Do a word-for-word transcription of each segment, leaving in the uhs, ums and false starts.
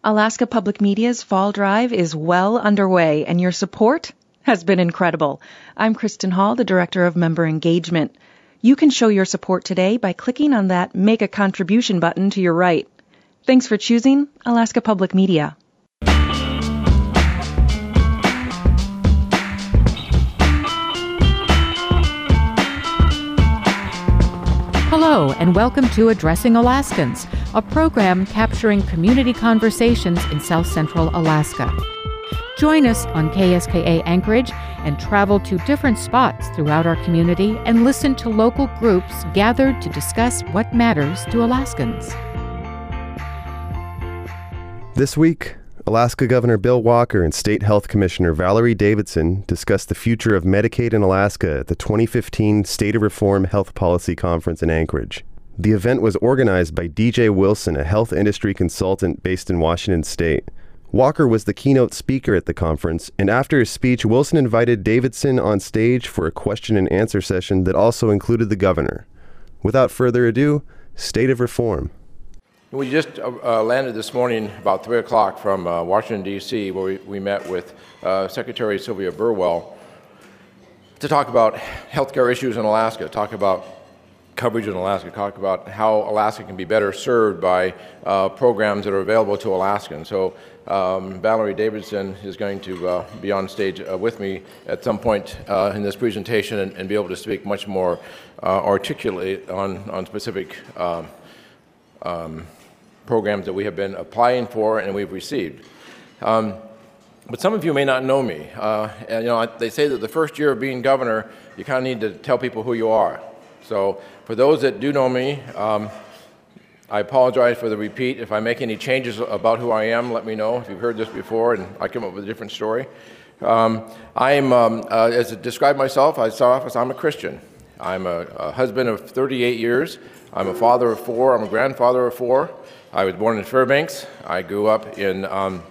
Alaska Public Media's Fall Drive is well underway, and your support has been incredible. I'm Kristen Hall, the Director of Member Engagement. You can show your support today by clicking on that Make a Contribution button to your right. Thanks for choosing Alaska Public Media. Hello, and welcome to Addressing Alaskans, a program capturing community conversations in South Central Alaska. Join us on K S K A Anchorage and travel to different spots throughout our community and listen to local groups gathered to discuss what matters to Alaskans. This week, Alaska Governor Bill Walker and State Health Commissioner Valerie Davidson discussed the future of Medicaid in Alaska at the twenty fifteen State of Reform Health Policy Conference in Anchorage. The event was organized by D J Wilson, a health industry consultant based in Washington State. Walker was the keynote speaker at the conference, and after his speech, Wilson invited Davidson on stage for a question and answer session that also included the governor. Without further ado, State of Reform. We just uh, landed this morning about three o'clock from uh, Washington, D C, where we, we met with uh, Secretary Sylvia Burwell to talk about healthcare issues in Alaska, talk about coverage in Alaska, talk about how Alaska can be better served by uh, programs that are available to Alaskans. So um, Valerie Davidson is going to uh, be on stage uh, with me at some point uh, in this presentation and, and be able to speak much more uh, articulately on, on specific um, um, programs that we have been applying for and we've received. Um, but some of you may not know me. Uh, and, you know, they say that the first year of being governor, you kind of need to tell people who you are. So for those that do know me, um, I apologize for the repeat. If I make any changes about who I am, let me know. If you've heard this before and I come up with a different story. Um, I am, um, uh, as I describe myself, I start off as I'm a Christian. I'm a, a husband of thirty-eight years. I'm a father of four. I'm a grandfather of four. I was born in Fairbanks. I grew up in um,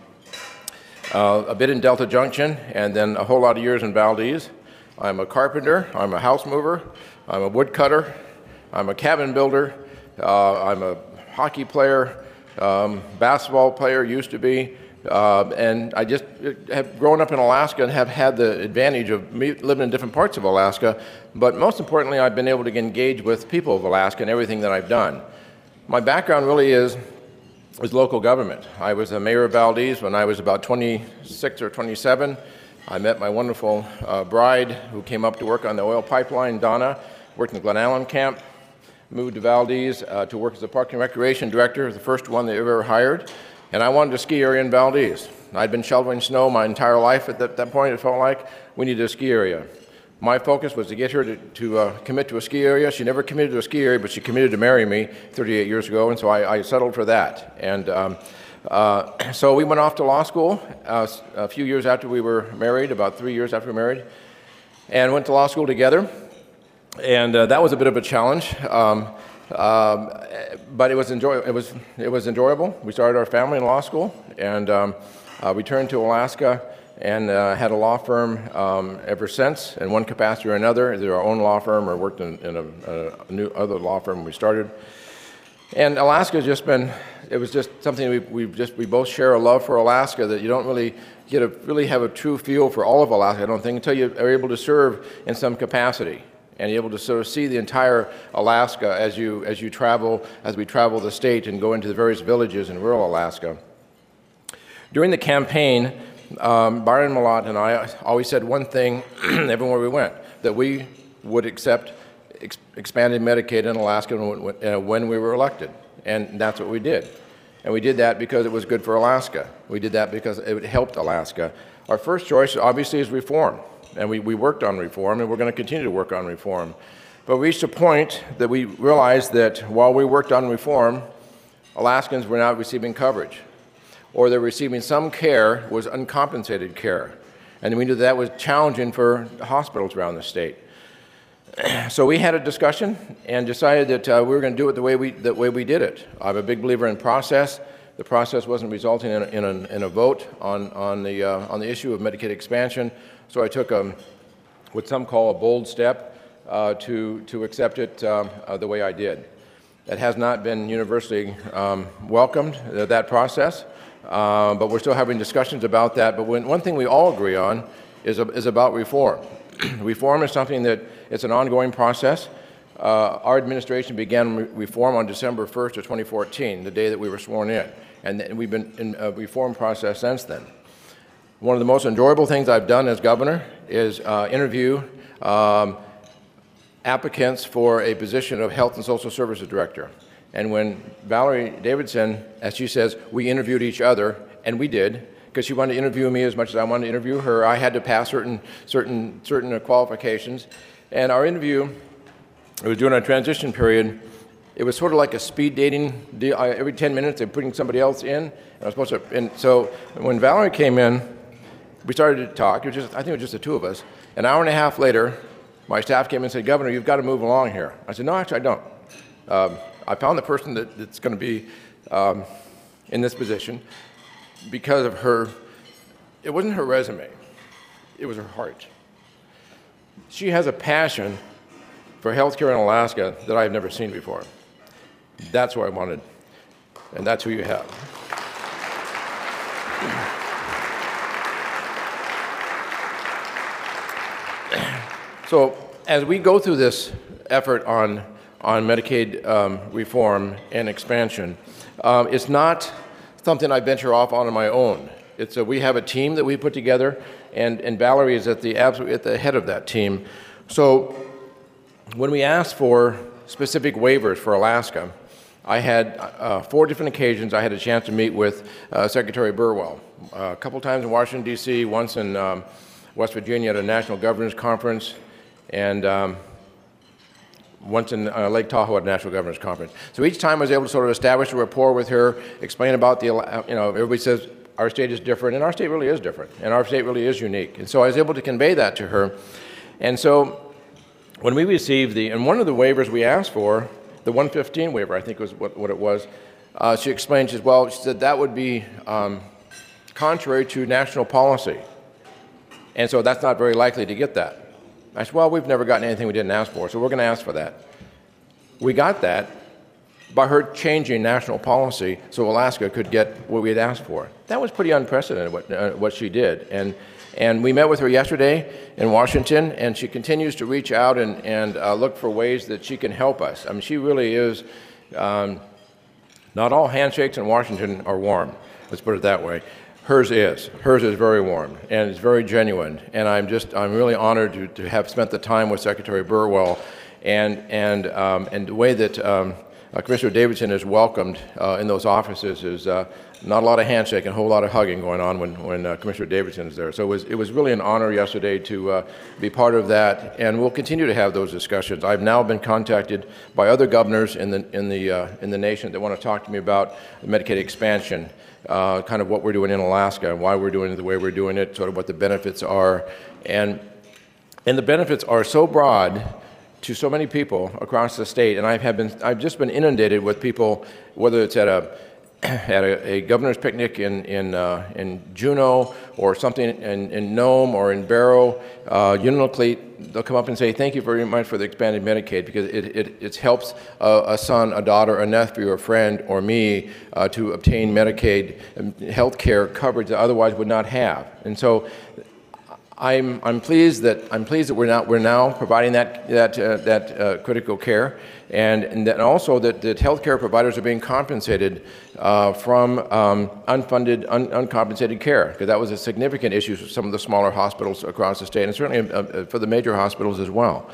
uh, a bit in Delta Junction and then a whole lot of years in Valdez. I'm a carpenter. I'm a house mover. I'm a woodcutter. I'm a cabin builder. Uh, I'm a hockey player, um, basketball player, used to be. Uh, and I just have grown up in Alaska and have had the advantage of me living in different parts of Alaska. But most importantly, I've been able to engage with people of Alaska and everything that I've done. My background really is, is local government. I was a mayor of Valdez when I was about twenty-six or twenty-seven. I met my wonderful uh, bride who came up to work on the oil pipeline, Donna, worked in the Glen Allen camp, moved to Valdez uh, to work as the Park and Recreation Director, the first one they ever hired. And I wanted a ski area in Valdez. I'd been shoveling snow my entire life at that, that point. It felt like we needed a ski area. My focus was to get her to, to uh, commit to a ski area. She never committed to a ski area, but she committed to marry me thirty-eight years ago, and so I, I settled for that. And um, uh, so we went off to law school uh, a few years after we were married, about three years after we were married, and went to law school together. And uh, that was a bit of a challenge, um, um, but it was, enjoy- it, was, it was enjoyable. We started our family in law school and um, uh, returned to Alaska and uh, had a law firm um, ever since, in one capacity or another, either our own law firm or worked in, in a, a new other law firm we started. And Alaska has just been, it was just something we we just we both share a love for Alaska that you don't really get a really have a true feel for all of Alaska, I don't think, until you are able to serve in some capacity and you're able to sort of see the entire Alaska as you as you travel, as we travel the state and go into the various villages in rural Alaska. During the campaign, um, Byron Malott and I always said one thing everywhere we went, that we would accept ex- expanded Medicaid in Alaska when, uh, when we were elected, and that's what we did. And we did that because it was good for Alaska. We did that because it helped Alaska. Our first choice, obviously, is reform. And we, we worked on reform, and we're going to continue to work on reform. But we reached a point that we realized that while we worked on reform, Alaskans were not receiving coverage, or they're receiving some care was uncompensated care. And we knew that was challenging for hospitals around the state. So we had a discussion and decided that uh, we were going to do it the way we, the way we did it. I'm a big believer in process. The process wasn't resulting in a, in a, in a vote on, on, the, uh, on the issue of Medicaid expansion. So I took um, what some call a bold step uh, to, to accept it um, uh, the way I did. It has not been universally um, welcomed, uh, that process. uh, but we're still having discussions about that. But when, one thing we all agree on is, is about reform. Reform is something that it's an ongoing process. Uh, our administration began re reform on December first of twenty fourteen, the day that we were sworn in, and, and we've been in a reform process since then. One of the most enjoyable things I've done as governor is uh, interview um, applicants for a position of Health and Social Services Director. And when Valerie Davidson, as she says, we interviewed each other, and we did, because she wanted to interview me as much as I wanted to interview her. I had to pass certain, certain, certain qualifications. And our interview, it was during our transition period. It was sort of like a speed dating deal. I, every ten minutes, they're putting somebody else in. And I was supposed to, and so when Valerie came in, we started to talk. It was just, I think it was just the two of us. An hour and a half later, my staff came in and said, Governor, you've got to move along here. I said, no, actually, I don't. Um, I found the person that, that's going to be um, in this position because of her, it wasn't her resume, it was her heart. She has a passion for healthcare in Alaska that I've never seen before. That's what I wanted, and that's who you have. So as we go through this effort on, on Medicaid um, reform and expansion, um, it's not something I venture off on on my own. It's a, we have a team that we put together, and, and Valerie is at the, absolute, at the head of that team. So when we asked for specific waivers for Alaska, I had uh, four different occasions I had a chance to meet with uh, Secretary Burwell. Uh, a couple times in Washington, D C, once in um, West Virginia at a National Governors Conference, and um, once in uh, Lake Tahoe at a National Governors Conference. So each time I was able to sort of establish a rapport with her, explain about the, you know, everybody says our state is different, and our state really is different, and our state really is unique. And so I was able to convey that to her. And so when we received the, and one of the waivers we asked for, the one fifteen waiver, I think was what, what it was, uh, she explained, she said, well, she said that would be um, contrary to national policy. And so that's not very likely to get that. I said, well, we've never gotten anything we didn't ask for, so we're going to ask for that. We got that by her changing national policy so Alaska could get what we had asked for. That was pretty unprecedented, what, uh, what she did. And, and we met with her yesterday in Washington, and she continues to reach out and, and uh, look for ways that she can help us. I mean, she really is, um, not all handshakes in Washington are warm, let's put it that way. Hers is. Hers is very warm, and it's very genuine. And I'm just, I'm really honored to, to have spent the time with Secretary Burwell, and, and, um, and the way that um, uh, Commissioner Davidson is welcomed uh, in those offices is uh, not a lot of handshake and a whole lot of hugging going on when, when uh, Commissioner Davidson is there. So it was, it was really an honor yesterday to uh, be part of that, and we'll continue to have those discussions. I've now been contacted by other governors in the, in the, uh, in the nation that want to talk to me about Medicaid expansion. Uh, kind of what we're doing in Alaska and why we're doing it the way we're doing it, sort of what the benefits are. And, and the benefits are so broad to so many people across the state, and I've, have been, I've just been inundated with people, whether it's at a, at a, a governor's picnic in, in, uh, in Juneau or something in, in Nome or in Barrow, uh, Unalakleet, they'll come up and say, thank you very much for the expanded Medicaid, because it, it, it helps a, a son, a daughter, a nephew, a friend, or me uh, to obtain Medicaid health care coverage that otherwise would not have. And so I'm, I'm pleased that, I'm pleased that we're, not, we're now providing that, that, uh, that uh, critical care, and, and that also that, that health care providers are being compensated uh, from um, unfunded, un, uncompensated care, because that was a significant issue for some of the smaller hospitals across the state, and certainly uh, for the major hospitals as well.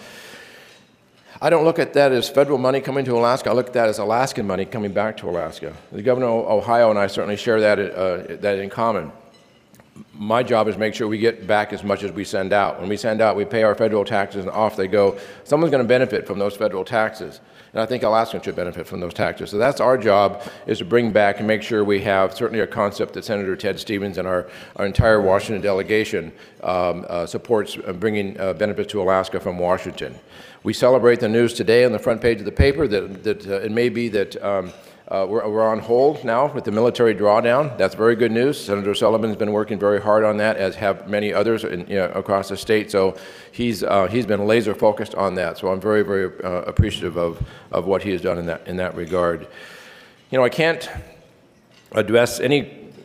I don't look at that as federal money coming to Alaska. I look at that as Alaskan money coming back to Alaska. The governor of Ohio and I certainly share that, uh, that in common. My job is to make sure we get back as much as we send out. When we send out, we pay our federal taxes and off they go. Someone's going to benefit from those federal taxes, and I think Alaskans should benefit from those taxes. So that's our job, is to bring back and make sure we have certainly a concept that Senator Ted Stevens and our, our entire Washington delegation um, uh, supports uh, bringing uh, benefits to Alaska from Washington. We celebrate the news today on the front page of the paper that, that uh, it may be that um, Uh, we're, we're on hold now with the military drawdown. That's very good news. Senator Sullivan's been working very hard on that, as have many others in, you know, across the state. So he's, uh, he's been laser focused on that. So I'm very, very uh, appreciative of, of what he has done in that, in that regard. You know, I can't address any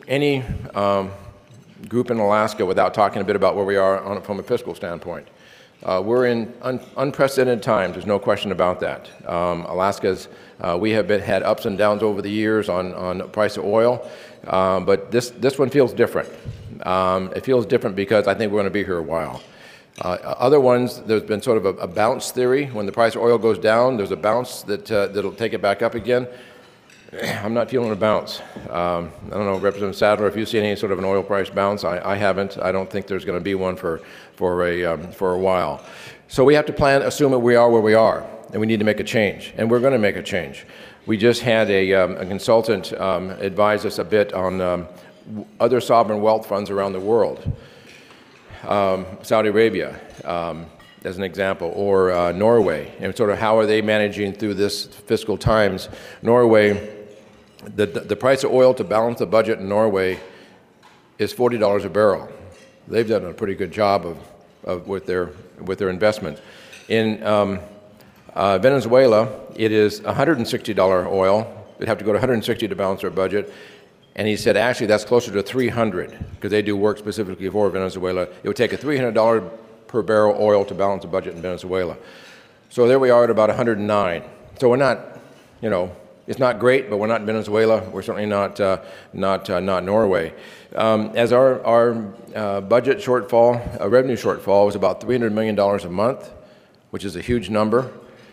any um, group in Alaska without talking a bit about where we are on, from a fiscal standpoint. Uh, we're in un unprecedented times, there's no question about that. Um, Alaska's, uh, we have been, had ups and downs over the years on, on the price of oil, um, but this, this one feels different. Um, it feels different because I think we're going to be here a while. Uh, other ones, there's been sort of a, a bounce theory. When the price of oil goes down, there's a bounce that, uh, that'll take it back up again. I'm not feeling a bounce. Um, I don't know, Representative Sadler, if you see any sort of an oil price bounce, I, I haven't. I don't think there's going to be one for, for, a, um, for a while. So we have to plan, assume that we are where we are, and we need to make a change, and we're going to make a change. We just had a, um, a consultant um, advise us a bit on um, other sovereign wealth funds around the world. Um, Saudi Arabia, um, as an example, or uh, Norway, and sort of how are they managing through this fiscal times. Norway, the, the price of oil to balance the budget in Norway is forty dollars a barrel. They've done a pretty good job of, of with their with their investment. In um, uh, Venezuela, it is one hundred sixty dollars oil. They'd have to go to one hundred sixty to balance their budget. And he said, actually, that's closer to three hundred, because they do work specifically for Venezuela. It would take a three hundred dollars per barrel oil to balance the budget in Venezuela. So there we are at about one hundred nine. So we're not, you know, it's not great, but we're not Venezuela. We're certainly not uh, not uh, not Norway. Um, as our our uh, budget shortfall, uh, revenue shortfall, was about three hundred million dollars a month, which is a huge number.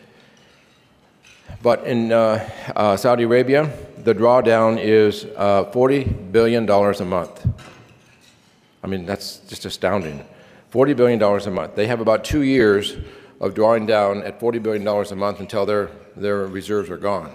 But in uh, uh, Saudi Arabia, the drawdown is uh, forty billion dollars a month. I mean, that's just astounding. forty billion dollars a month. They have about two years of drawing down at forty billion dollars a month until their, their reserves are gone.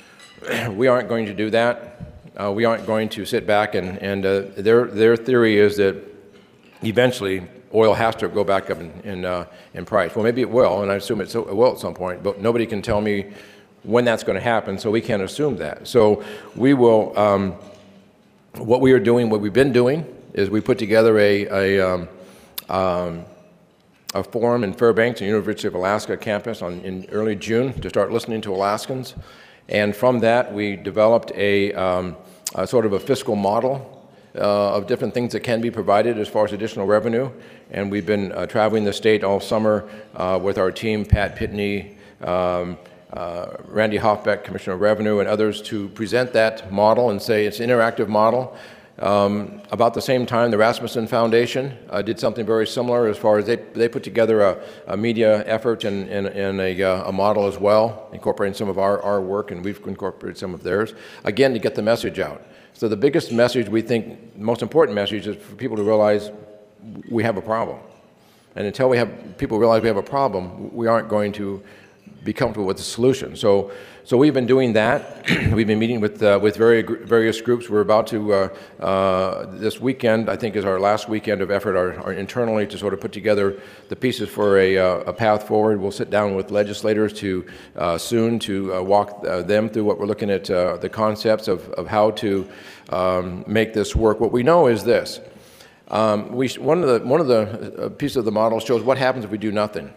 We aren't going to do that. Uh, we aren't going to sit back and, and uh, their, their theory is that eventually oil has to go back up in, in, uh, in price. Well, maybe it will, and I assume it will at some point, but nobody can tell me when that's going to happen, so we can't assume that. So we will, um, what we are doing, what we've been doing, is we put together a, a, um, um, a forum in Fairbanks, the University of Alaska campus on, in early June to start listening to Alaskans. And from that, we developed a, um, a sort of a fiscal model uh, of different things that can be provided as far as additional revenue. And we've been uh, traveling the state all summer uh, with our team, Pat Pitney, um, uh, Randy Hoffbeck, Commissioner of Revenue, and others to present that model and say it's an interactive model. Um, about the same time, the Rasmussen Foundation uh, did something very similar as far as they, they put together a, a media effort and, and, and a, uh, a model as well, incorporating some of our, our work, and we've incorporated some of theirs, again, to get the message out. So the biggest message, we think, most important message, is for people to realize we have a problem. And until we have people realize we have a problem, we aren't going to be comfortable with the solution. So, so we've been doing that. We've been meeting with uh, with very, various groups. We're about to uh, uh, this weekend, I think, is our last weekend of effort, our, our internally to sort of put together the pieces for a, uh, a path forward. We'll sit down with legislators to uh, soon to uh, walk uh, them through what we're looking at, uh, the concepts of of how to um, make this work. What we know is this: um, we one of the one of the uh, pieces of the model shows what happens if we do nothing.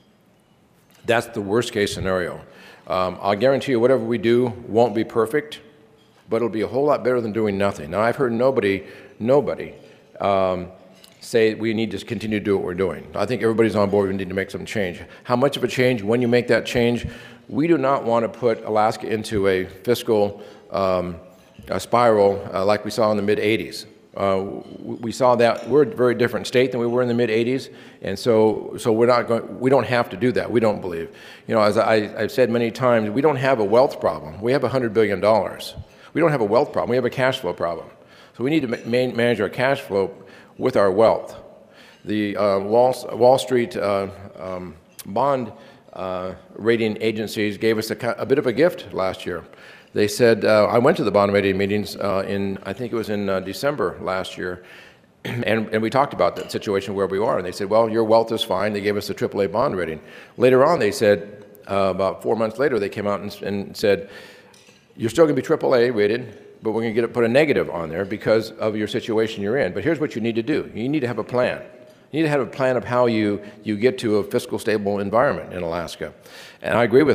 That's the worst case scenario. Um, I'll guarantee you whatever we do won't be perfect, but it'll be a whole lot better than doing nothing. Now, I've heard nobody, nobody um, say we need to continue to do what we're doing. I think everybody's on board. We need to make some change. How much of a change, when you make that change? We do not want to put Alaska into a fiscal um, a spiral uh, like we saw in the mid eighties. Uh, we saw that we're a very different state than we were in the mid eighties, and so so we're not going. We don't have to do that. We don't believe. You know, as I, I've said many times, we don't have a wealth problem. We have a hundred billion dollars. We don't have a wealth problem. We have a cash flow problem. So we need to ma manage our cash flow with our wealth. The uh, Wall Wall Street uh, um, bond uh, rating agencies gave us a, a bit of a gift last year. They said, uh, I went to the bond rating meetings uh, in, I think it was in uh, December last year, and, and we talked about that situation where we are. And they said, well, your wealth is fine. They gave us a triple A bond rating. Later on, they said, uh, about four months later, they came out and, and said, you're still going to be triple A rated, but we're going to get put a negative on there because of your situation you're in. But here's what you need to do. You need to have a plan. You need to have a plan of how you, you get to a fiscal stable environment in Alaska. And I agree with them.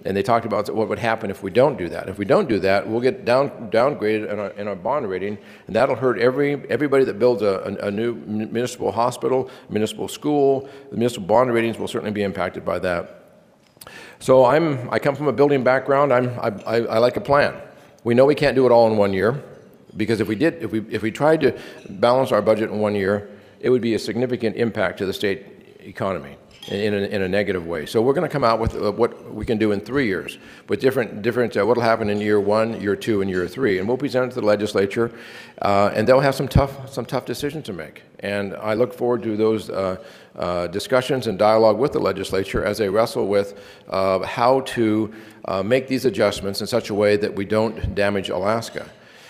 And they talked about what would happen if we don't do that. If we don't do that, we'll get down, downgraded in our, in our bond rating, and that'll hurt every everybody that builds a, a, a new municipal hospital, municipal school. The municipal bond ratings will certainly be impacted by that. So I'm, I come from a building background. I'm, I, I, I like a plan. We know we can't do it all in one year, because if we did, if we, if we tried to balance our budget in one year, it would be a significant impact to the state economy in a, in a negative way. So we're going to come out with uh, what we can do in three years, with different, different uh, what will happen in year one, year two, and year three. And we'll present it to the legislature, uh, and they'll have some tough, some tough decisions to make. And I look forward to those uh, uh, discussions and dialogue with the legislature as they wrestle with uh, how to uh, make these adjustments in such a way that we don't damage Alaska.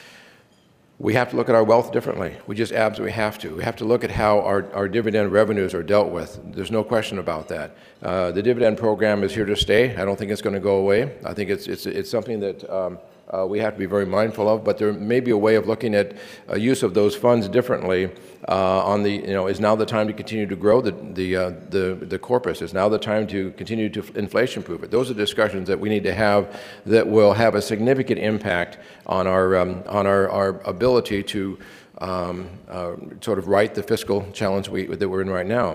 We have to look at our wealth differently. We just absolutely have to. We have to look at how our, our dividend revenues are dealt with. There's no question about that. Uh, the dividend program is here to stay. I don't think it's going to go away. I think it's, it's, it's something that um, uh, we have to be very mindful of, but there may be a way of looking at uh, use of those funds differently. Uh, on the, you know, is now the time to continue to grow the the uh, the, the corpus? Is now the time to continue to inflation-proof it? Those are discussions that we need to have that will have a significant impact on our um, on our, our ability to um, uh, sort of right the fiscal challenge we, that we're in right now.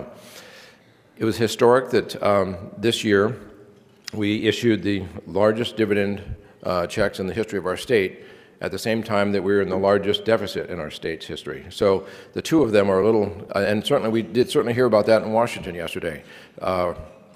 It was historic that um, this year we issued the largest dividend uh, checks in the history of our state, at the same time that we were in the largest deficit in our state's history. So the two of them are a little, uh, and certainly we did certainly hear about that in Washington yesterday. Uh,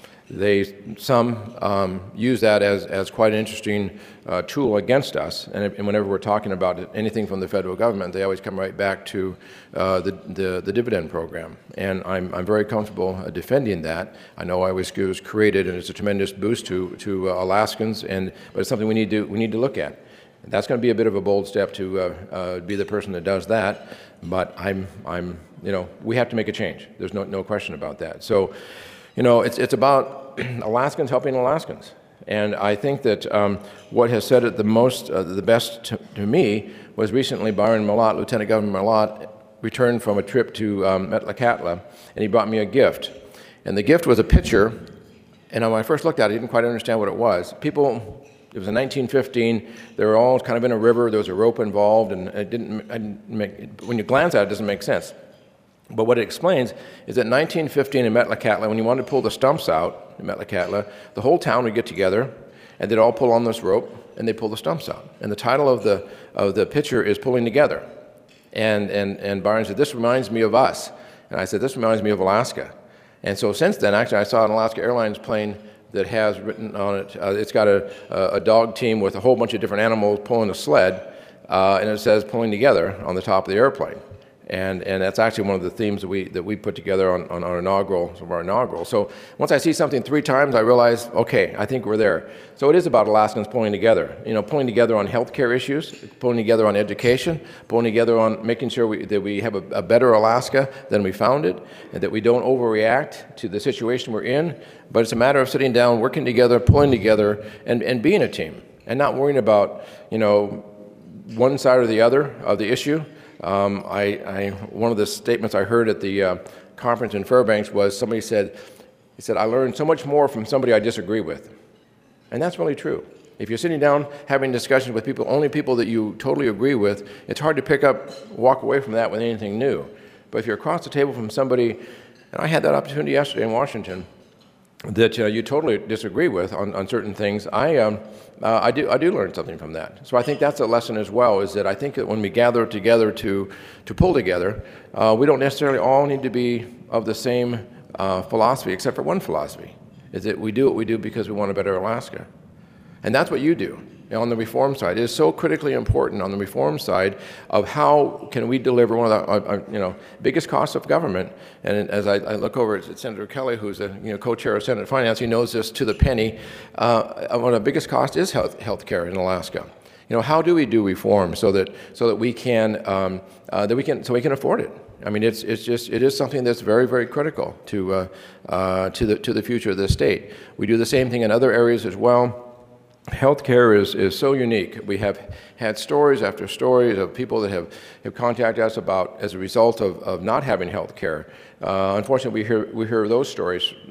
they, some um, use that as, as quite an interesting uh, tool against us, and, and whenever we're talking about anything from the federal government, they always come right back to uh, the, the, the dividend program. And I'm, I'm very comfortable uh, defending that. I know I was, it was created, and it's a tremendous boost to, to uh, Alaskans, and, but it's something we need to, we need to look at. That's going to be a bit of a bold step to uh, uh, be the person that does that, but I'm, I'm, you know, we have to make a change. There's no, no question about that. So, you know, it's, it's about Alaskans helping Alaskans. And I think that um, what has said it the most, uh, the best to, to me was recently Byron Mallott, Lieutenant Governor Mallott, returned from a trip to um, Metlakatla, and he brought me a gift. And the gift was a picture, and when I first looked at it, I didn't quite understand what it was. People, it was in nineteen fifteen, they were all kind of in a river, there was a rope involved, and it didn't, it didn't make, when you glance at it, it doesn't make sense. But what it explains is that nineteen fifteen in Metlakatla, when you wanted to pull the stumps out in Metlakatla, the whole town would get together, and they'd all pull on this rope, and they'd pull the stumps out. And the title of the, of the picture is Pulling Together. And, and, and Byron said, this reminds me of us. And I said, this reminds me of Alaska. And so since then, actually, I saw an Alaska Airlines plane that has written on it, uh, it's got a, a dog team with a whole bunch of different animals pulling a sled, uh, and it says Pulling Together on the top of the airplane. And, and that's actually one of the themes that we, that we put together on, on our inaugural, some of our inaugural. So once I see something three times, I realize, okay, I think we're there. So it is about Alaskans pulling together, you know, pulling together on healthcare issues, pulling together on education, pulling together on making sure we, that we have a, a better Alaska than we found it, and that we don't overreact to the situation we're in. But it's a matter of sitting down, working together, pulling together, and, and being a team, and not worrying about, you know, one side or the other of the issue. Um, I, I, one of the statements I heard at the uh, conference in Fairbanks was somebody said, he said, I learned so much more from somebody I disagree with. And that's really true. If you're sitting down having discussions with people, only people that you totally agree with, it's hard to pick up, walk away from that with anything new. But if you're across the table from somebody, and I had that opportunity yesterday in Washington, that uh, you totally disagree with on, on certain things, I, um, uh, I, do, I do learn something from that. So I think that's a lesson as well, is that I think that when we gather together to, to pull together, uh, we don't necessarily all need to be of the same uh, philosophy, except for one philosophy, is that we do what we do because we want a better Alaska. And that's what you do. On the reform side, it is so critically important on the reform side of how can we deliver one of the uh, uh, you know biggest costs of government. And as I, I look over at Senator Kelly, who's a you know co-chair of Senate Finance, he knows this to the penny. Uh, one of the biggest costs is health health care in Alaska. You know, how do we do reform so that so that we can um, uh, that we can so we can afford it? I mean, it's it's just it is something that's very very critical to uh, uh, to the to the future of the state. We do the same thing in other areas as well. Healthcare is, is so unique. We have had stories after stories of people that have, have contacted us about as a result of, of not having health care. Uh, unfortunately, we hear, we hear those stories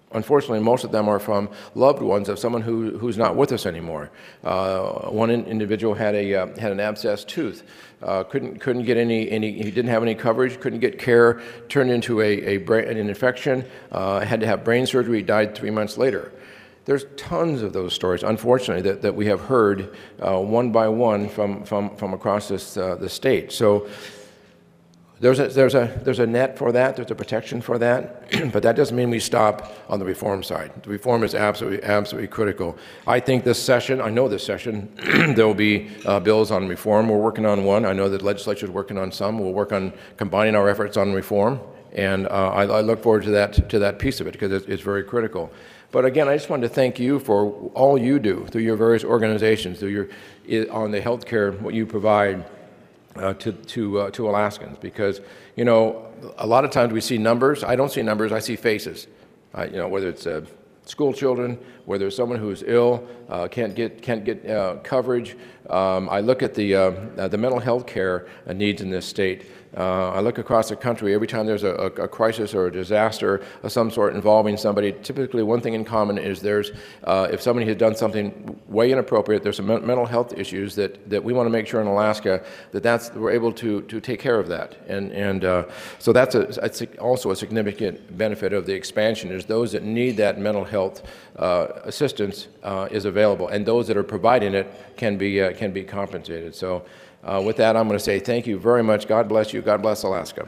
Unfortunately, most of them are from loved ones of someone who, who's not with us anymore. Uh, one in, individual had a uh, had an abscessed tooth, uh, couldn't couldn't get any any he didn't have any coverage, couldn't get care, turned into a, a brain, an infection, uh, had to have brain surgery, died three months later. There's tons of those stories, unfortunately, that, that we have heard uh, one by one from from from across this uh, the state. So. There's a, there's, a, there's a net for that, there's a protection for that, but that doesn't mean we stop on the reform side. The reform is absolutely, absolutely critical. I think this session, I know this session, there will be uh, bills on reform. We're working on one. I know that the legislature is working on some. We'll work on combining our efforts on reform, and uh, I, I look forward to that, to that piece of it because it's, it's very critical. But again, I just wanted to thank you for all you do through your various organizations, through your, on the healthcare, what you provide Uh, to to uh, to Alaskans, because you know a lot of times we see numbers. I don't see numbers. I see faces. Uh, you know, whether it's uh, school children, whether it's someone who's ill, uh, can't get can't get uh, coverage. Um, I look at the uh, uh, the mental health care needs in this state. Uh, I look across the country. Every time there's a, a, a crisis or a disaster of some sort involving somebody, typically one thing in common is there's, uh, if somebody has done something way inappropriate, there's some me- mental health issues that, that we want to make sure in Alaska that that's, we're able to, to take care of that. And, and uh, so that's, a, that's also a significant benefit of the expansion is those that need that mental health uh, assistance uh, is available, and those that are providing it can be, uh, can be compensated. So. Uh, with that, I'm going to say thank you very much. God bless you. God bless Alaska.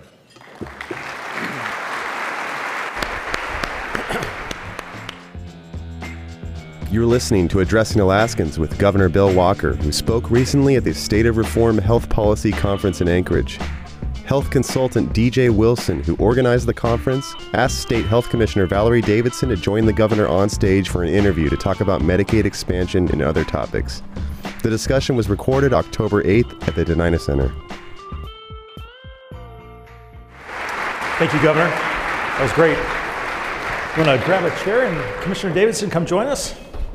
You're listening to Addressing Alaskans with Governor Bill Walker, who spoke recently at the State of Reform Health Policy Conference in Anchorage. Health consultant D J Wilson, who organized the conference, asked State Health Commissioner Valerie Davidson to join the governor on stage for an interview to talk about Medicaid expansion and other topics. The discussion was recorded October eighth at the Denina Center. Thank you, Governor. That was great. You want to grab a chair and Commissioner Davidson come join us?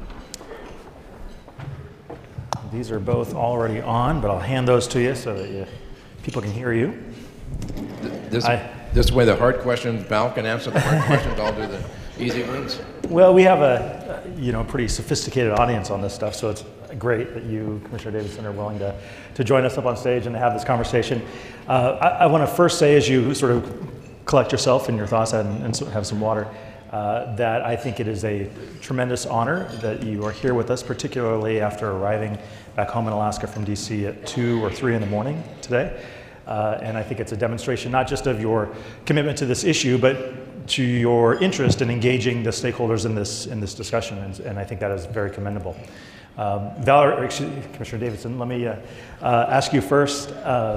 These are both already on, but I'll hand those to you so that you, people can hear you. This, I, this way the hard questions, Val can answer the hard questions, I'll do the easy ones. Well, we have a, you know, pretty sophisticated audience on this stuff, so it's great that you, Commissioner Davidson, are willing to, to join us up on stage and to have this conversation. Uh, I, I want to first say, as you sort of collect yourself and your thoughts and, and have some water, uh, that I think it is a tremendous honor that you are here with us, particularly after arriving back home in Alaska from D C at two or three in the morning today. Uh, and I think it's a demonstration not just of your commitment to this issue, but to your interest in engaging the stakeholders in this in this discussion, and, and I think that is very commendable. Um, Valerie, excuse, Commissioner Davidson, let me uh, uh, ask you first. Uh,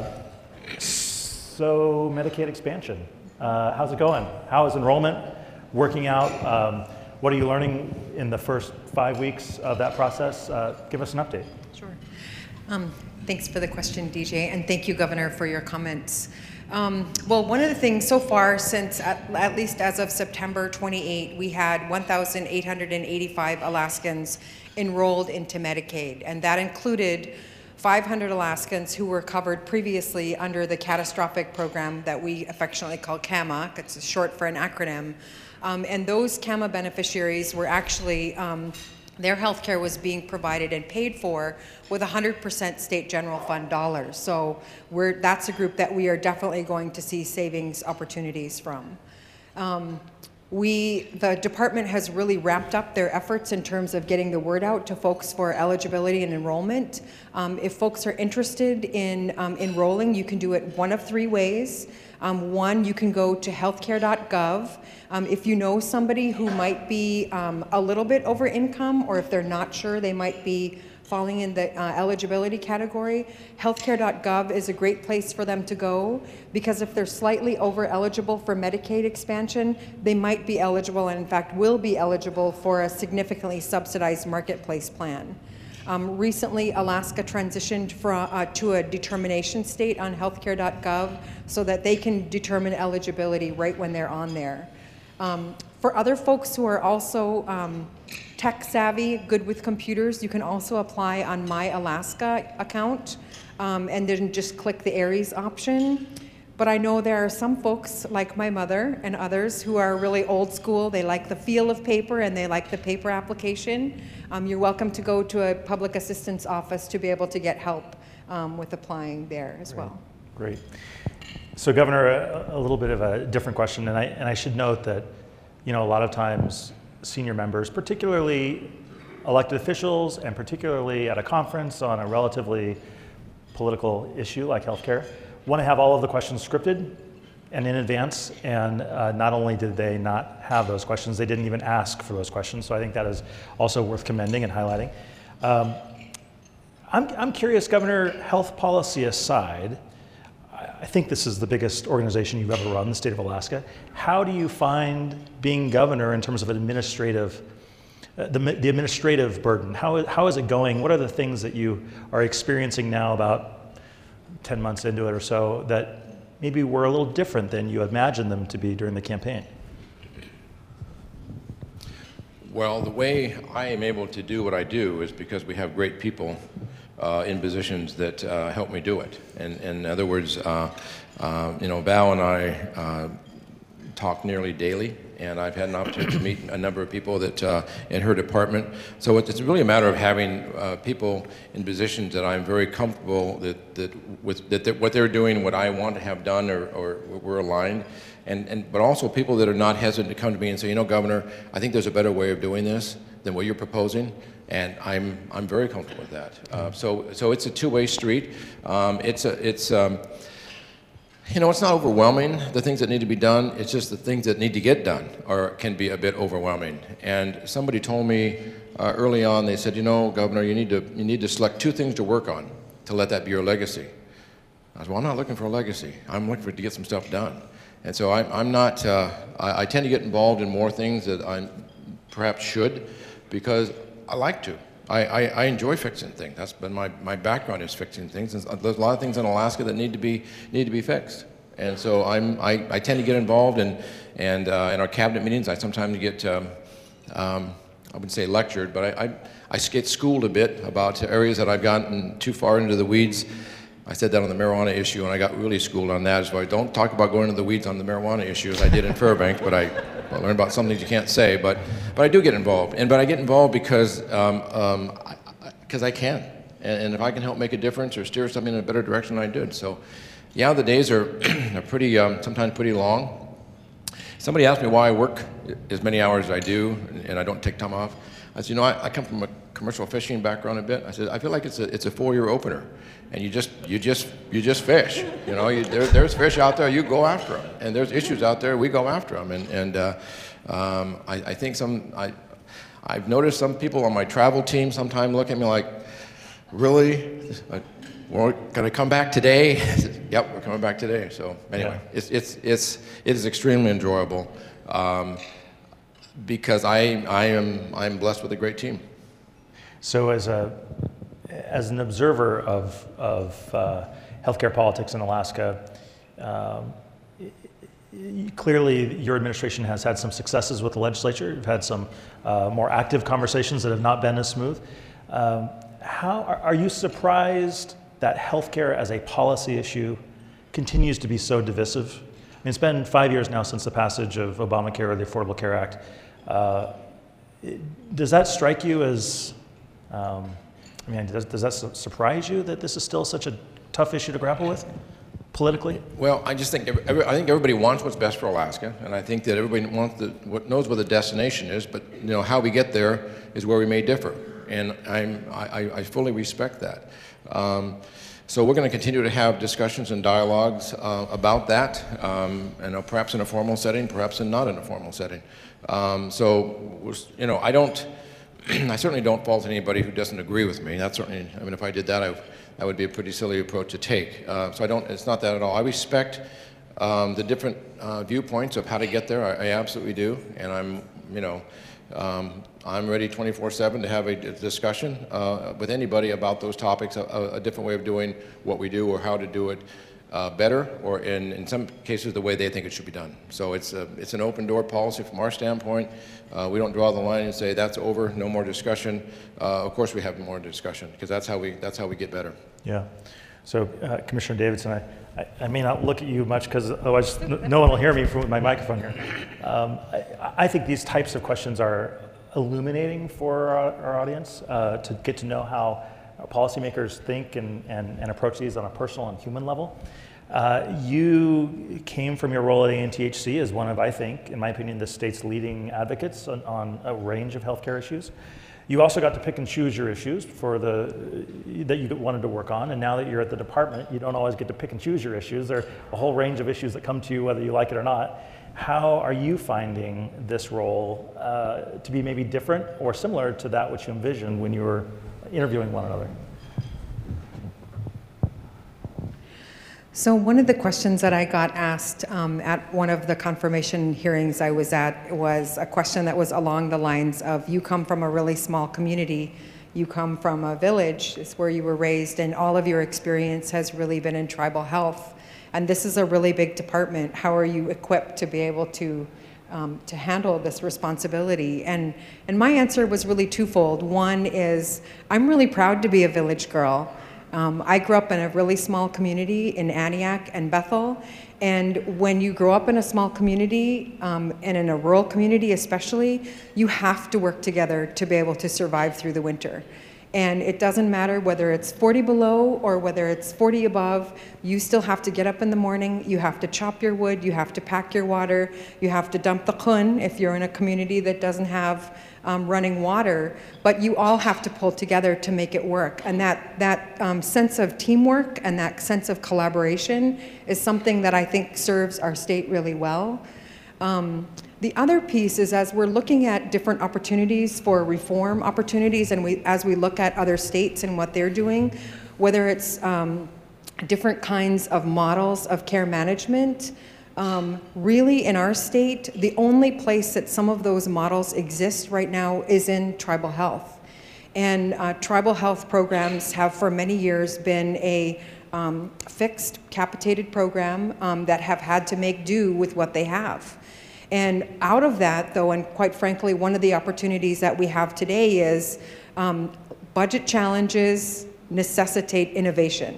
so Medicaid expansion, uh, how's it going? How is enrollment working out? Um, what are you learning in the first five weeks of that process? Uh, give us an update. Sure. Um, thanks for the question, D J, and thank you, Governor, for your comments. Um, well, one of the things so far since, at, at least as of September twenty-eighth, we had one thousand eight hundred eighty-five Alaskans enrolled into Medicaid, and that included five hundred Alaskans who were covered previously under the catastrophic program that we affectionately call CAMA. It's short for an acronym. Um, and those CAMA beneficiaries were actually, um, their health care was being provided and paid for with one hundred percent state general fund dollars. So we're, that's a group that we are definitely going to see savings opportunities from. Um, we, the department has really ramped up their efforts in terms of getting the word out to folks for eligibility and enrollment. Um, if folks are interested in um, enrolling, you can do it one of three ways. Um, one, you can go to healthcare dot gov. Um, if you know somebody who might be um, a little bit over income, or if they're not sure they might be falling in the uh, eligibility category, healthcare dot gov is a great place for them to go, because if they're slightly over eligible for Medicaid expansion, they might be eligible, and in fact will be eligible, for a significantly subsidized marketplace plan. Um, recently, Alaska transitioned from, uh, to a determination state on healthcare dot gov so that they can determine eligibility right when they're on there. Um, for other folks who are also um, tech savvy, good with computers, you can also apply on My Alaska account, um, and then just click the ARIES option. But I know there are some folks like my mother and others who are really old school. They like the feel of paper and they like the paper application. Um, you're welcome to go to a public assistance office to be able to get help um, with applying there as Great. well. Great. So Governor, a, a little bit of a different question, and I, and I should note that, you know, a lot of times senior members, particularly elected officials and particularly at a conference on a relatively political issue like healthcare, want to have all of the questions scripted and in advance, and uh, not only did they not have those questions, they didn't even ask for those questions, so I think that is also worth commending and highlighting. Um, I'm, I'm curious, Governor, health policy aside, I think this is the biggest organization you've ever run, the state of Alaska. How do you find being governor in terms of administrative, uh, the, the administrative burden? How, how is it going? What are the things that you are experiencing now about ten months into it or so that maybe were a little different than you imagined them to be during the campaign? Well, the way I am able to do what I do is because we have great people uh, in positions that uh, help me do it. And, and in other words, uh, uh, you know, Val and I uh, talk nearly daily, and I've had an opportunity to meet a number of people that uh, in her department. So it's really a matter of having uh, people in positions that I'm very comfortable that, that with that, that what they're doing, what I want to have done, or, or we're aligned. And, and, but also people that are not hesitant to come to me and say, you know, Governor, I think there's a better way of doing this than what you're proposing, and I'm, I'm very comfortable with that. Uh, so, so it's a two-way street. Um, it's, a, it's um, you know, it's not overwhelming, the things that need to be done. It's just the things that need to get done or can be a bit overwhelming. And somebody told me uh, early on, they said, you know, Governor, you need, to, you need to select two things to work on to let that be your legacy. I said, well, I'm not looking for a legacy. I'm looking for to get some stuff done. And so I'm, I'm not, uh, I, I tend to get involved in more things that I perhaps should because I like to. I, I, I enjoy fixing things. That's been my, my background is fixing things. And there's a lot of things in Alaska that need to be, need to be fixed. And so I'm, I, I tend to get involved in, and uh, in our cabinet meetings, I sometimes get, um, um, I wouldn't say lectured, but I, I, I get schooled a bit about areas that I've gotten too far into the weeds. I said that on the marijuana issue, and I got really schooled on that. So I don't talk about going into the weeds on the marijuana issue as I did in Fairbanks, but I, I learned about some things you can't say. But, but I do get involved, and but I get involved because um, um, I, I, 'cause I can, and, and if I can help make a difference or steer something in a better direction, I do. So, yeah, the days are, are pretty um, sometimes pretty long. Somebody asked me why I work as many hours as I do, and, and I don't take time off. I said, you know, I, I come from a commercial fishing background a bit. I said, I feel like it's a it's a four-year opener, and you just you just you just fish. You know, you, there, there's fish out there, you go after them, and there's issues out there, we go after them. And and uh, um, I, I think some I I've noticed some people on my travel team sometimes look at me like, really, we're gonna come back today? I said, yep, we're coming back today. So anyway, yeah. it's it's it's it is extremely enjoyable. Um, because I, I am I'm blessed with a great team. So as a as an observer of of uh, healthcare politics in Alaska, um, clearly your administration has had some successes with the legislature. You've had some uh, more active conversations that have not been as smooth. Um, how are, are you surprised that healthcare as a policy issue continues to be so divisive? I mean, it's been five years now since the passage of Obamacare or the Affordable Care Act. Uh, does that strike you as, um, I mean, does, does that su surprise you that this is still such a tough issue to grapple with politically? Well, I just think, every, I think everybody wants what's best for Alaska, and I think that everybody wants the, what knows where the destination is, but you know, how we get there is where we may differ, and I'm, I, I fully respect that. Um, So we're going to continue to have discussions and dialogues uh, about that, um, and uh, perhaps in a formal setting, perhaps in not in a formal setting. Um, so, you know, I don't, I certainly don't fault anybody who doesn't agree with me. That's certainly, I mean, if I did that, I, that would be a pretty silly approach to take. Uh, so I don't, it's not that at all. I respect um, the different uh, viewpoints of how to get there. I, I absolutely do, and I'm, you know, Um, I'm ready twenty-four seven to have a discussion uh, with anybody about those topics, a, a different way of doing what we do or how to do it uh, better, or in, in some cases the way they think it should be done. So it's, a, it's an open door policy from our standpoint. Uh, we don't draw the line and say that's over, no more discussion. Uh, of course we have more discussion because that's how we, that's how we get better. Yeah. So, uh, Commissioner Davidson, I, I, I may not look at you much because otherwise no one will hear me from my microphone here. Um, I, I think these types of questions are illuminating for our, our audience uh, to get to know how policymakers think and, and, and approach these on a personal and human level. Uh, you came from your role at A N T H C as one of, I think, in my opinion, the state's leading advocates on, on a range of healthcare issues. You also got to pick and choose your issues for the that you wanted to work on, and now that you're at the department, you don't always get to pick and choose your issues. There are a whole range of issues that come to you whether you like it or not. How are you finding this role uh, to be maybe different or similar to that which you envisioned when you were interviewing one another? So one of the questions that I got asked um, at one of the confirmation hearings I was at was a question that was along the lines of, you come from a really small community, you come from a village, it's where you were raised, and all of your experience has really been in tribal health. And this is a really big department. How are you equipped to be able to um, to handle this responsibility? And, and my answer was really twofold. One is, I'm really proud to be a village girl. Um, I grew up in a really small community in Antioch and Bethel, and when you grow up in a small community, um, and in a rural community especially, you have to work together to be able to survive through the winter. And it doesn't matter whether it's forty below or whether it's forty above, you still have to get up in the morning, you have to chop your wood, you have to pack your water, you have to dump the khun if you're in a community that doesn't have um, running water, but you all have to pull together to make it work. And that, that um, sense of teamwork and that sense of collaboration is something that I think serves our state really well. Um, The other piece is, as we're looking at different opportunities for reform opportunities, and we, as we look at other states and what they're doing, whether it's um, different kinds of models of care management, um, really in our state, the only place that some of those models exist right now is in tribal health. And uh, tribal health programs have for many years been a um, fixed, capitated program um, that have had to make do with what they have. And out of that, though, and quite frankly, one of the opportunities that we have today is um, budget challenges necessitate innovation.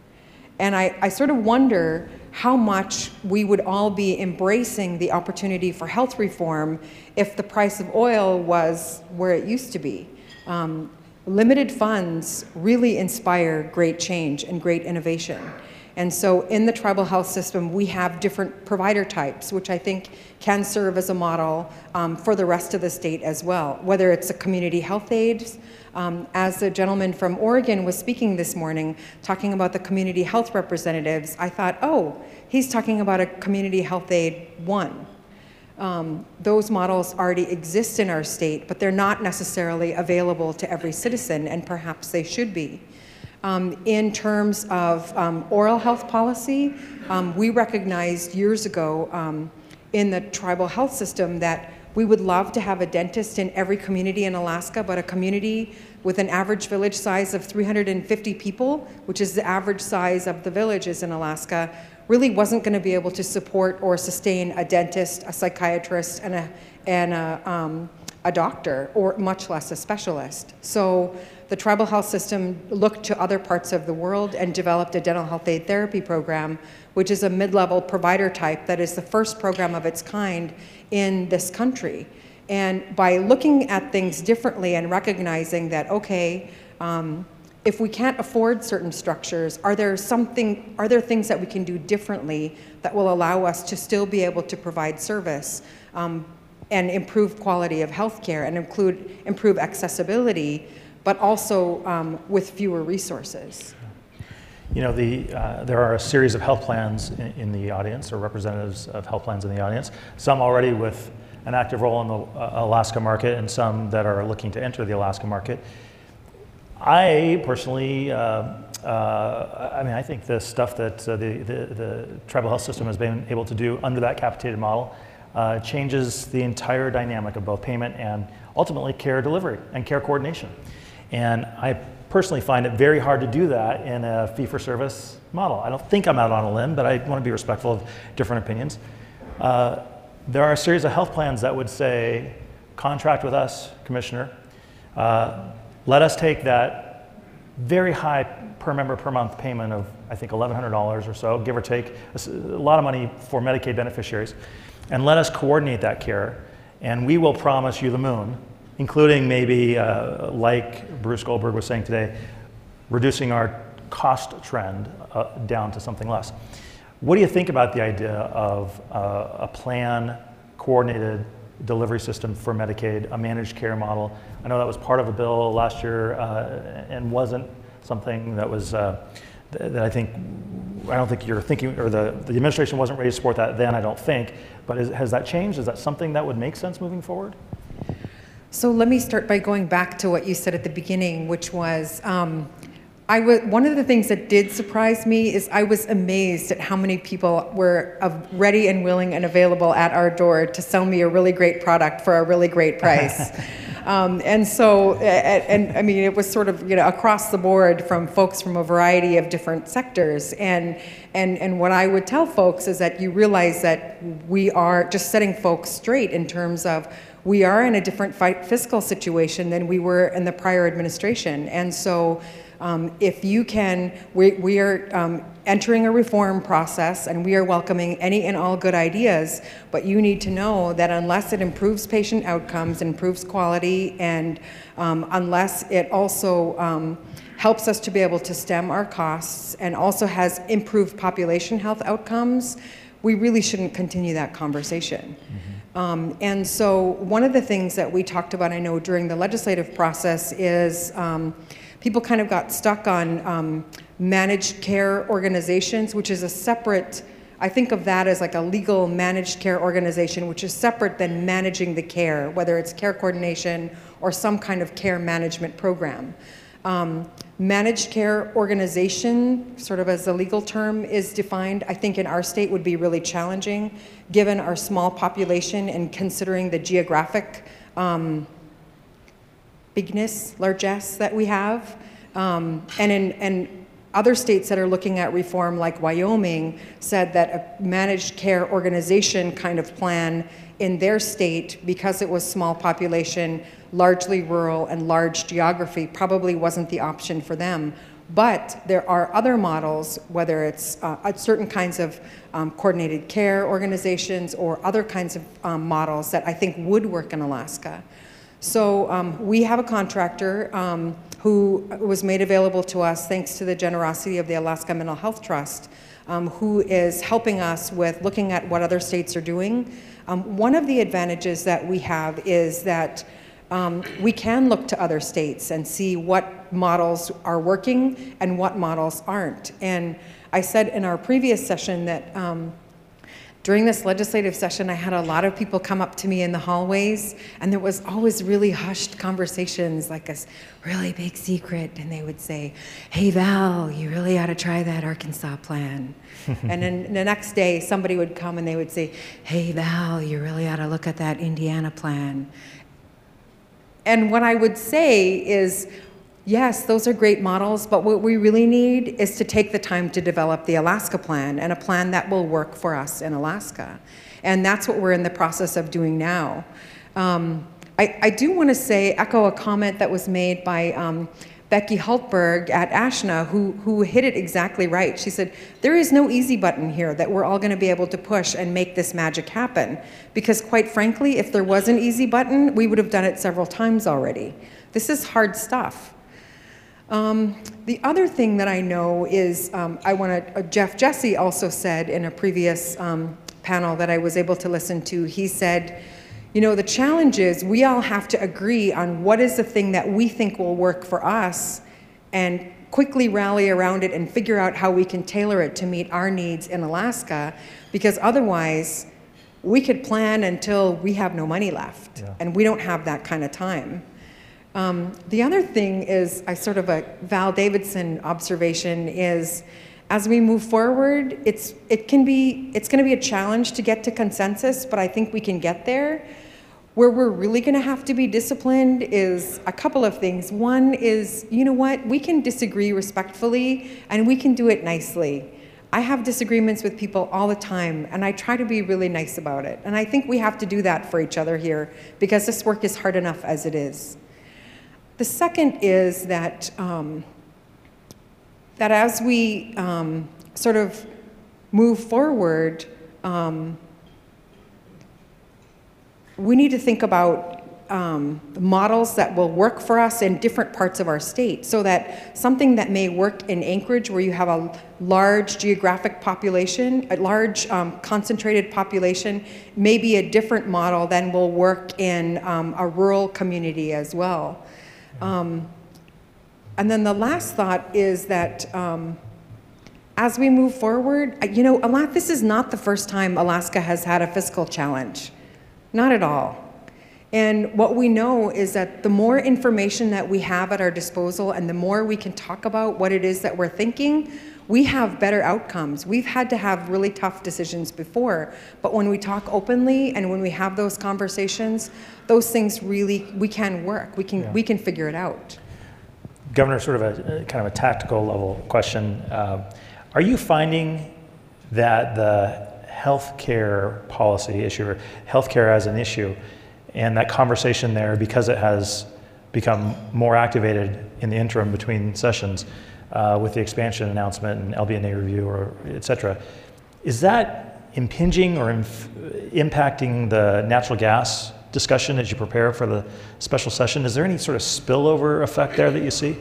And I, I sort of wonder how much we would all be embracing the opportunity for health reform if the price of oil was where it used to be. Um, limited funds really inspire great change and great innovation. And so in the tribal health system, we have different provider types, which I think can serve as a model um, for the rest of the state as well, whether it's a community health aid. Um, as the gentleman from Oregon was speaking this morning, talking about the community health representatives, I thought, oh, he's talking about a community health aid one. Um, those models already exist in our state, but they're not necessarily available to every citizen, and perhaps they should be. Um, in terms of um, oral health policy, um, we recognized years ago um, in the tribal health system that we would love to have a dentist in every community in Alaska, but a community with an average village size of three hundred fifty people, which is the average size of the villages in Alaska, really wasn't going to be able to support or sustain a dentist, a psychiatrist, and a, and a, um, a doctor, or much less a specialist. So the tribal health system looked to other parts of the world and developed a dental health aid therapy program, which is a mid-level provider type that is the first program of its kind in this country. And by looking at things differently and recognizing that, okay, um, if we can't afford certain structures, are there something, are there things that we can do differently that will allow us to still be able to provide service um, and improve quality of healthcare and include, improve accessibility, but also um, with fewer resources? You know, the, uh, there are a series of health plans in, in the audience, or representatives of health plans in the audience, some already with an active role in the uh, Alaska market and some that are looking to enter the Alaska market. I personally, uh, uh, I mean, I think the stuff that uh, the, the, the tribal health system has been able to do under that capitated model uh, changes the entire dynamic of both payment and ultimately care delivery and care coordination. And I personally find it very hard to do that in a fee-for-service model. I don't think I'm out on a limb, but I want to be respectful of different opinions. Uh, there are a series of health plans that would say, contract with us, Commissioner. Uh, let us take that very high per member per month payment of, I think, eleven hundred dollars or so, give or take, a lot of money for Medicaid beneficiaries, and let us coordinate that care, and we will promise you the moon, including maybe, uh, like Bruce Goldberg was saying today, reducing our cost trend uh, down to something less. What do you think about the idea of uh, a plan, coordinated delivery system for Medicaid, a managed care model? I know that was part of a bill last year uh, and wasn't something that was, uh, th that I think, I don't think you're thinking, or the, the administration wasn't ready to support that then, I don't think, but is, has that changed? Is that something that would make sense moving forward? So let me start by going back to what you said at the beginning, which was, um, I was, one of the things that did surprise me is I was amazed at how many people were uh, ready and willing and available at our door to sell me a really great product for a really great price. um, and so, and, and I mean, it was sort of, you know, across the board from folks from a variety of different sectors. And, and, and what I would tell folks is that you realize that we are just setting folks straight in terms of we are in a different fiscal situation than we were in the prior administration. And so, Um, if you can, we, we are um, entering a reform process, and we are welcoming any and all good ideas, but you need to know that unless it improves patient outcomes, improves quality, and um, unless it also um, helps us to be able to stem our costs and also has improved population health outcomes, we really shouldn't continue that conversation. Mm-hmm. um, and so one of the things that we talked about, I know, during the legislative process is um, people kind of got stuck on um, managed care organizations, which is a separate, I think of that as like a legal managed care organization, which is separate than managing the care, whether it's care coordination or some kind of care management program. Um, managed care organization, sort of as the legal term is defined, I think in our state would be really challenging, given our small population and considering the geographic um, bigness, largesse that we have. Um, and in and other states that are looking at reform, like Wyoming, said that a managed care organization kind of plan in their state, because it was small population, largely rural and large geography, probably wasn't the option for them. But there are other models, whether it's uh, certain kinds of um, coordinated care organizations or other kinds of um, models that I think would work in Alaska. So um, we have a contractor um, who was made available to us thanks to the generosity of the Alaska Mental Health Trust, um, who is helping us with looking at what other states are doing. Um, one of the advantages that we have is that um, we can look to other states and see what models are working and what models aren't. And I said in our previous session that um, during this legislative session, I had a lot of people come up to me in the hallways, and there was always really hushed conversations, like a really big secret, and they would say, "Hey, Val, you really ought to try that Arkansas plan." And then the next day, somebody would come and they would say, "Hey, Val, you really ought to look at that Indiana plan." And what I would say is, yes, those are great models, but what we really need is to take the time to develop the Alaska plan, and a plan that will work for us in Alaska. And that's what we're in the process of doing now. Um, I, I do want to say, echo a comment that was made by um, Becky Hultberg at ASHNA, who, who hit it exactly right. She said, there is no easy button here that we're all going to be able to push and make this magic happen. Because quite frankly, if there was an easy button, we would have done it several times already. This is hard stuff. Um, the other thing that I know is, um, I want to, uh, Jeff Jesse also said in a previous um, panel that I was able to listen to, he said, you know, the challenge is we all have to agree on what is the thing that we think will work for us and quickly rally around it and figure out how we can tailor it to meet our needs in Alaska, because otherwise we could plan until we have no money left, yeah. And we don't have that kind of time. Um, the other thing is, I sort of a Val Davidson observation is, as we move forward, it's it can be it's going to be a challenge to get to consensus, but I think we can get there. Where we're really going to have to be disciplined is a couple of things. One is, you know what, we can disagree respectfully, and we can do it nicely. I have disagreements with people all the time, and I try to be really nice about it. And I think we have to do that for each other here, because this work is hard enough as it is. The second is that um, that as we um, sort of move forward, um, we need to think about um, models that will work for us in different parts of our state, so that something that may work in Anchorage, where you have a large geographic population, a large um, concentrated population, may be a different model than will work in um, a rural community as well. Um, and then the last thought is that um, as we move forward, you know, a lot, this is not the first time Alaska has had a fiscal challenge. Not at all. And what we know is that the more information that we have at our disposal and the more we can talk about what it is that we're thinking, we have better outcomes. We've had to have really tough decisions before, but when we talk openly and when we have those conversations, those things really, we can work. We can, yeah. we can figure it out. Governor, sort of a, a kind of a tactical level question. Uh, are you finding that the healthcare policy issue, or healthcare as an issue, and that conversation there, because it has become more activated in the interim between sessions uh, with the expansion announcement and L B N A review, or et cetera, is that impinging or inf impacting the natural gas discussion as you prepare for the special session? Is there any sort of spillover effect there that you see?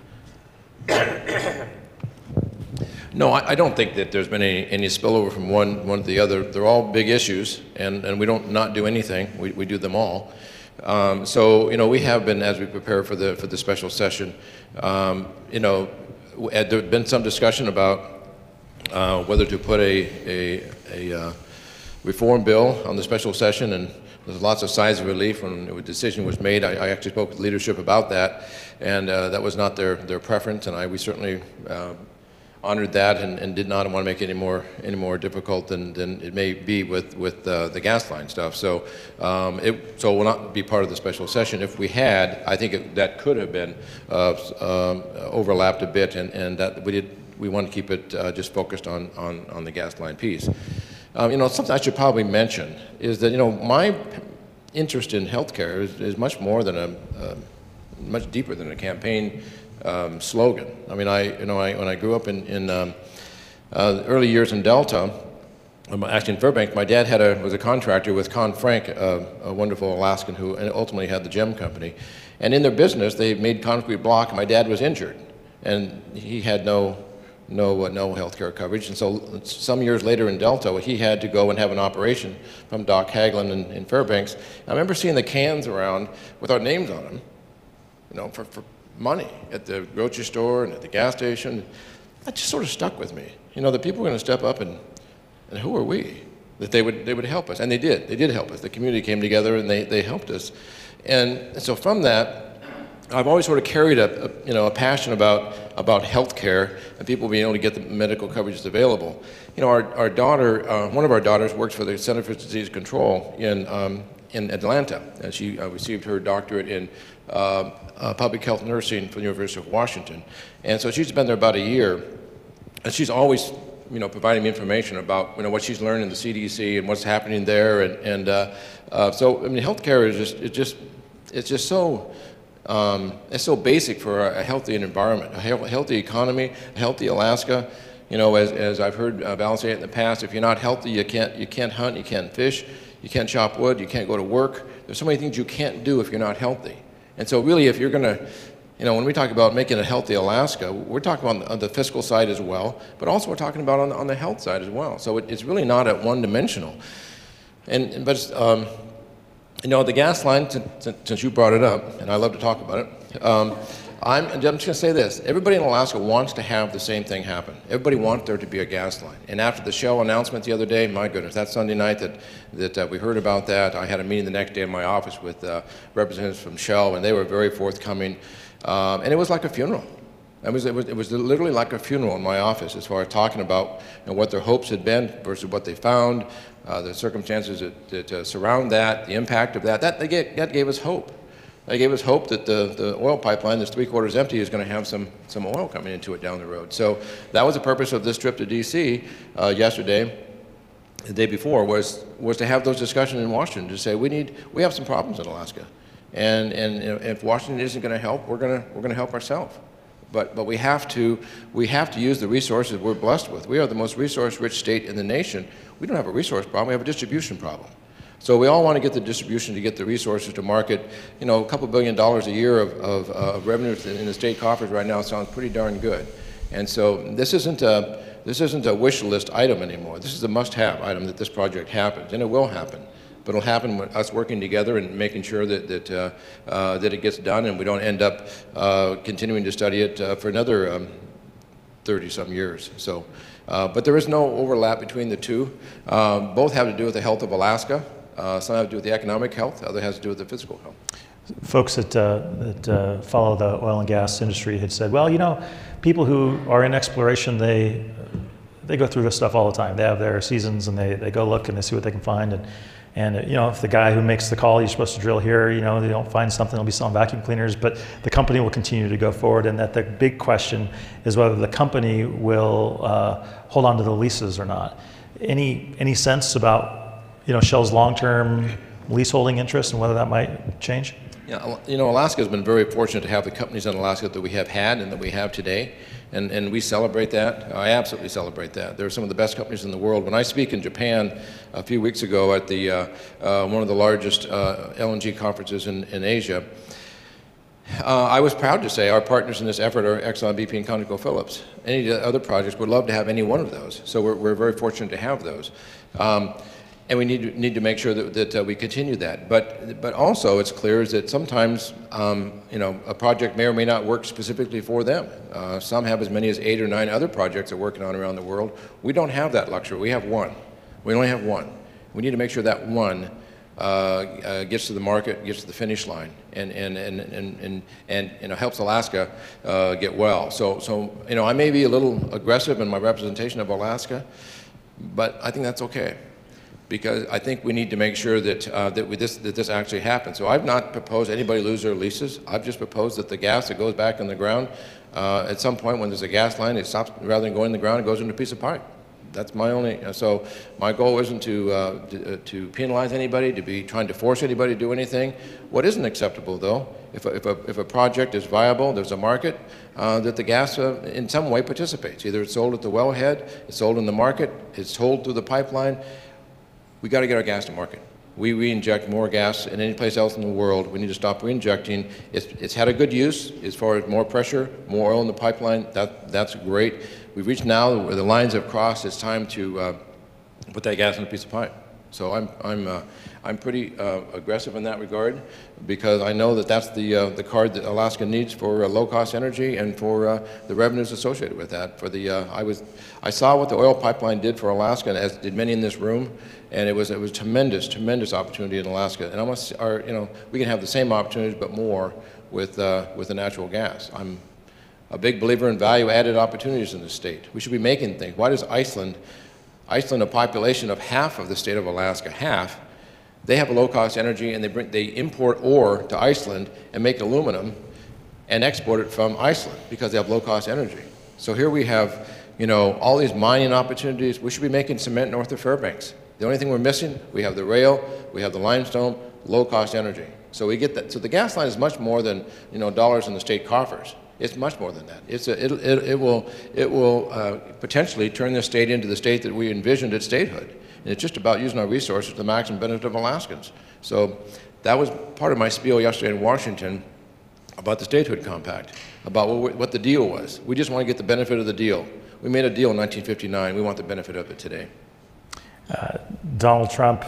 No, I, I don't think that there's been any, any spillover from one, one to the other. They're all big issues, and, and we don't not do anything. We, we do them all. Um, so, you know, we have been, as we prepare for the, for the special session, um, you know, there's been some discussion about uh, whether to put a, a, a uh, reform bill on the special session, and there's lots of sighs of relief when the decision was made. I, I actually spoke with leadership about that, and uh, that was not their, their preference, and I, we certainly uh, honored that and, and did not want to make it any more any more difficult than, than it may be with with uh, the gas line stuff. So um, it so it will not be part of the special session. If we had, I think it, that could have been uh, um, overlapped a bit, and and that we did we want to keep it uh, just focused on on on the gas line piece. Um, you know, something I should probably mention is that you know my interest in healthcare is, is much more than a uh, much deeper than a campaign Um, slogan. I mean, I, you know, I, when I grew up in, in um, uh, early years in Delta, um, actually in Fairbanks, my dad had a, was a contractor with Con Frank, uh, a wonderful Alaskan who ultimately had the Gem Company. And in their business, they made concrete block, and my dad was injured. And he had no, no, uh, no health care coverage. And so some years later in Delta, he had to go and have an operation from Doc Hagelin in, in Fairbanks. I remember seeing the cans around with our names on them, you know, for, for money at the grocery store and at the gas station. That just sort of stuck with me. You know, that people were going to step up, and, and who are we? That they would, they would help us. And they did. They did help us. The community came together and they, they helped us. And so from that, I've always sort of carried a, a, you know, a passion about, about health care and people being able to get the medical coverage that's available. You know, our, our daughter, uh, one of our daughters works for the Center for Disease Control in, um, in Atlanta. And she uh, received her doctorate in uh, uh, public health nursing from the University of Washington. And so she's been there about a year. And she's always, you know, providing me information about, you know, what she's learned in the C D C and what's happening there. And, and uh, uh, so, I mean, healthcare is just, it's just, it's just so, um, it's so basic for a healthy environment, a healthy economy, a healthy Alaska. You know, as, as I've heard uh, Val say it in the past, if you're not healthy, you can't, you can't hunt, you can't fish, you can't chop wood, you can't go to work. There's so many things you can't do if you're not healthy. And so really, if you're going to, you know, when we talk about making a healthy Alaska, we're talking on the, on the fiscal side as well, but also we're talking about on the, on the health side as well. So it, it's really not at one-dimensional. And, but, um, you know, the gas line, since, since you brought it up, and I love to talk about it, um, I'm, I'm just going to say this. Everybody in Alaska wants to have the same thing happen. Everybody wants there to be a gas line. And after the Shell announcement the other day, my goodness, that Sunday night that, that uh, we heard about that, I had a meeting the next day in my office with uh, representatives from Shell, and they were very forthcoming. Um, and it was like a funeral. It was, it, was, it was literally like a funeral in my office as far as talking about, you know, what their hopes had been versus what they found, uh, the circumstances that, that uh, surround that, the impact of that. That, they gave, that gave us hope. They gave us hope that the, the oil pipeline that's three quarters empty is going to have some, some oil coming into it down the road. So that was the purpose of this trip to D C uh, yesterday, the day before, was, was to have those discussions in Washington to say we need, we have some problems in Alaska. And, and you know, if Washington isn't going to help, we're going to, we're going to help ourselves. But, but we have to, we have to use the resources we're blessed with. We are the most resource-rich state in the nation. We don't have a resource problem, we have a distribution problem. So we all want to get the distribution to get the resources to market. You know, a couple billion dollars a year of, of, uh, of revenue in the state coffers right now sounds pretty darn good. And so this isn't a, this isn't a wish list item anymore. This is a must-have item that this project happens, and it will happen. But it'll happen with us working together and making sure that, that, uh, uh, that it gets done and we don't end up uh, continuing to study it uh, for another um, thirty some years. So, uh, but there is no overlap between the two. Um, both have to do with the health of Alaska. Uh, some have to do with the economic health, the other has to do with the physical health. Folks that, uh, that uh, follow the oil and gas industry had said, well, you know, people who are in exploration, they, they go through this stuff all the time. They have their seasons and they, they go look and they see what they can find. And, and you know, if the guy who makes the call, you're supposed to drill here, you know, they don't find something, they'll be selling vacuum cleaners, but the company will continue to go forward. And that the big question is whether the company will uh, hold on to the leases or not. Any, any sense about, you know, Shell's long-term leaseholding interest and whether that might change? Yeah, you know, Alaska has been very fortunate to have the companies in Alaska that we have had and that we have today, and, and we celebrate that. I absolutely celebrate that. They're some of the best companies in the world. When I speak in Japan a few weeks ago at the, uh, uh, one of the largest uh, L N G conferences in, in Asia, uh, I was proud to say our partners in this effort are Exxon, B P, and ConocoPhillips. Any other projects would love to have any one of those, so we're, we're very fortunate to have those. Um, And we need to, need to make sure that, that uh, we continue that. But, but also it's clear is that sometimes um, you know, a project may or may not work specifically for them. Uh, some have as many as eight or nine other projects they're working on around the world. We don't have that luxury. We have one. We only have one. We need to make sure that one uh, uh, gets to the market, gets to the finish line, and, and, and, and, and, and you know, helps Alaska uh, get well. So, so you know, I may be a little aggressive in my representation of Alaska, but I think that's okay, because I think we need to make sure that, uh, that, we, this, that this actually happens. So I've not proposed anybody lose their leases. I've just proposed that the gas that goes back in the ground, uh, at some point when there's a gas line, it stops, rather than going in the ground, it goes into a piece of pipe. That's my only, uh, so my goal isn't to, uh, to, uh, to penalize anybody, to be trying to force anybody to do anything. What isn't acceptable, though, if a, if a, if a project is viable, there's a market, uh, that the gas uh, in some way participates. Either it's sold at the wellhead, it's sold in the market, it's sold through the pipeline. We got to get our gas to market. We re-inject more gas than any place else in the world. We need to stop re-injecting. It's, it's had a good use as far as more pressure, more oil in the pipeline. That, that's great. We've reached now where the lines have crossed. It's time to uh, put that gas in a piece of pipe. So I'm, I'm, uh, I'm pretty uh, aggressive in that regard, because I know that that's the, uh, the card that Alaska needs for uh, low-cost energy and for uh, the revenues associated with that. For the, uh, I, was, I saw what the oil pipeline did for Alaska, and as did many in this room, and it was, it was tremendous, tremendous opportunity in Alaska. And almost, our, you know, we can have the same opportunities, but more with, uh, with the natural gas. I'm a big believer in value-added opportunities in the state. We should be making things. Why does Iceland, Iceland, a population of half of the state of Alaska, half, they have a low-cost energy, and they, bring, they import ore to Iceland and make aluminum and export it from Iceland because they have low-cost energy. So here we have, you know, all these mining opportunities. We should be making cement north of Fairbanks. The only thing we're missing, we have the rail, we have the limestone, low-cost energy. So we get that. So the gas line is much more than, you know, dollars in the state coffers. It's much more than that. It's a, it, it, it will, it will uh, potentially turn this state into the state that we envisioned its statehood. And it's just about using our resources to the maximum benefit of Alaskans. So that was part of my spiel yesterday in Washington about the statehood compact, about what, what the deal was. We just want to get the benefit of the deal. We made a deal in nineteen fifty-nine. We want the benefit of it today. Uh, Donald Trump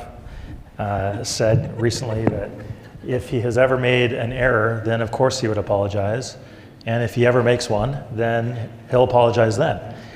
uh, said recently that if he has ever made an error, then of course he would apologize. And if he ever makes one, then he'll apologize then.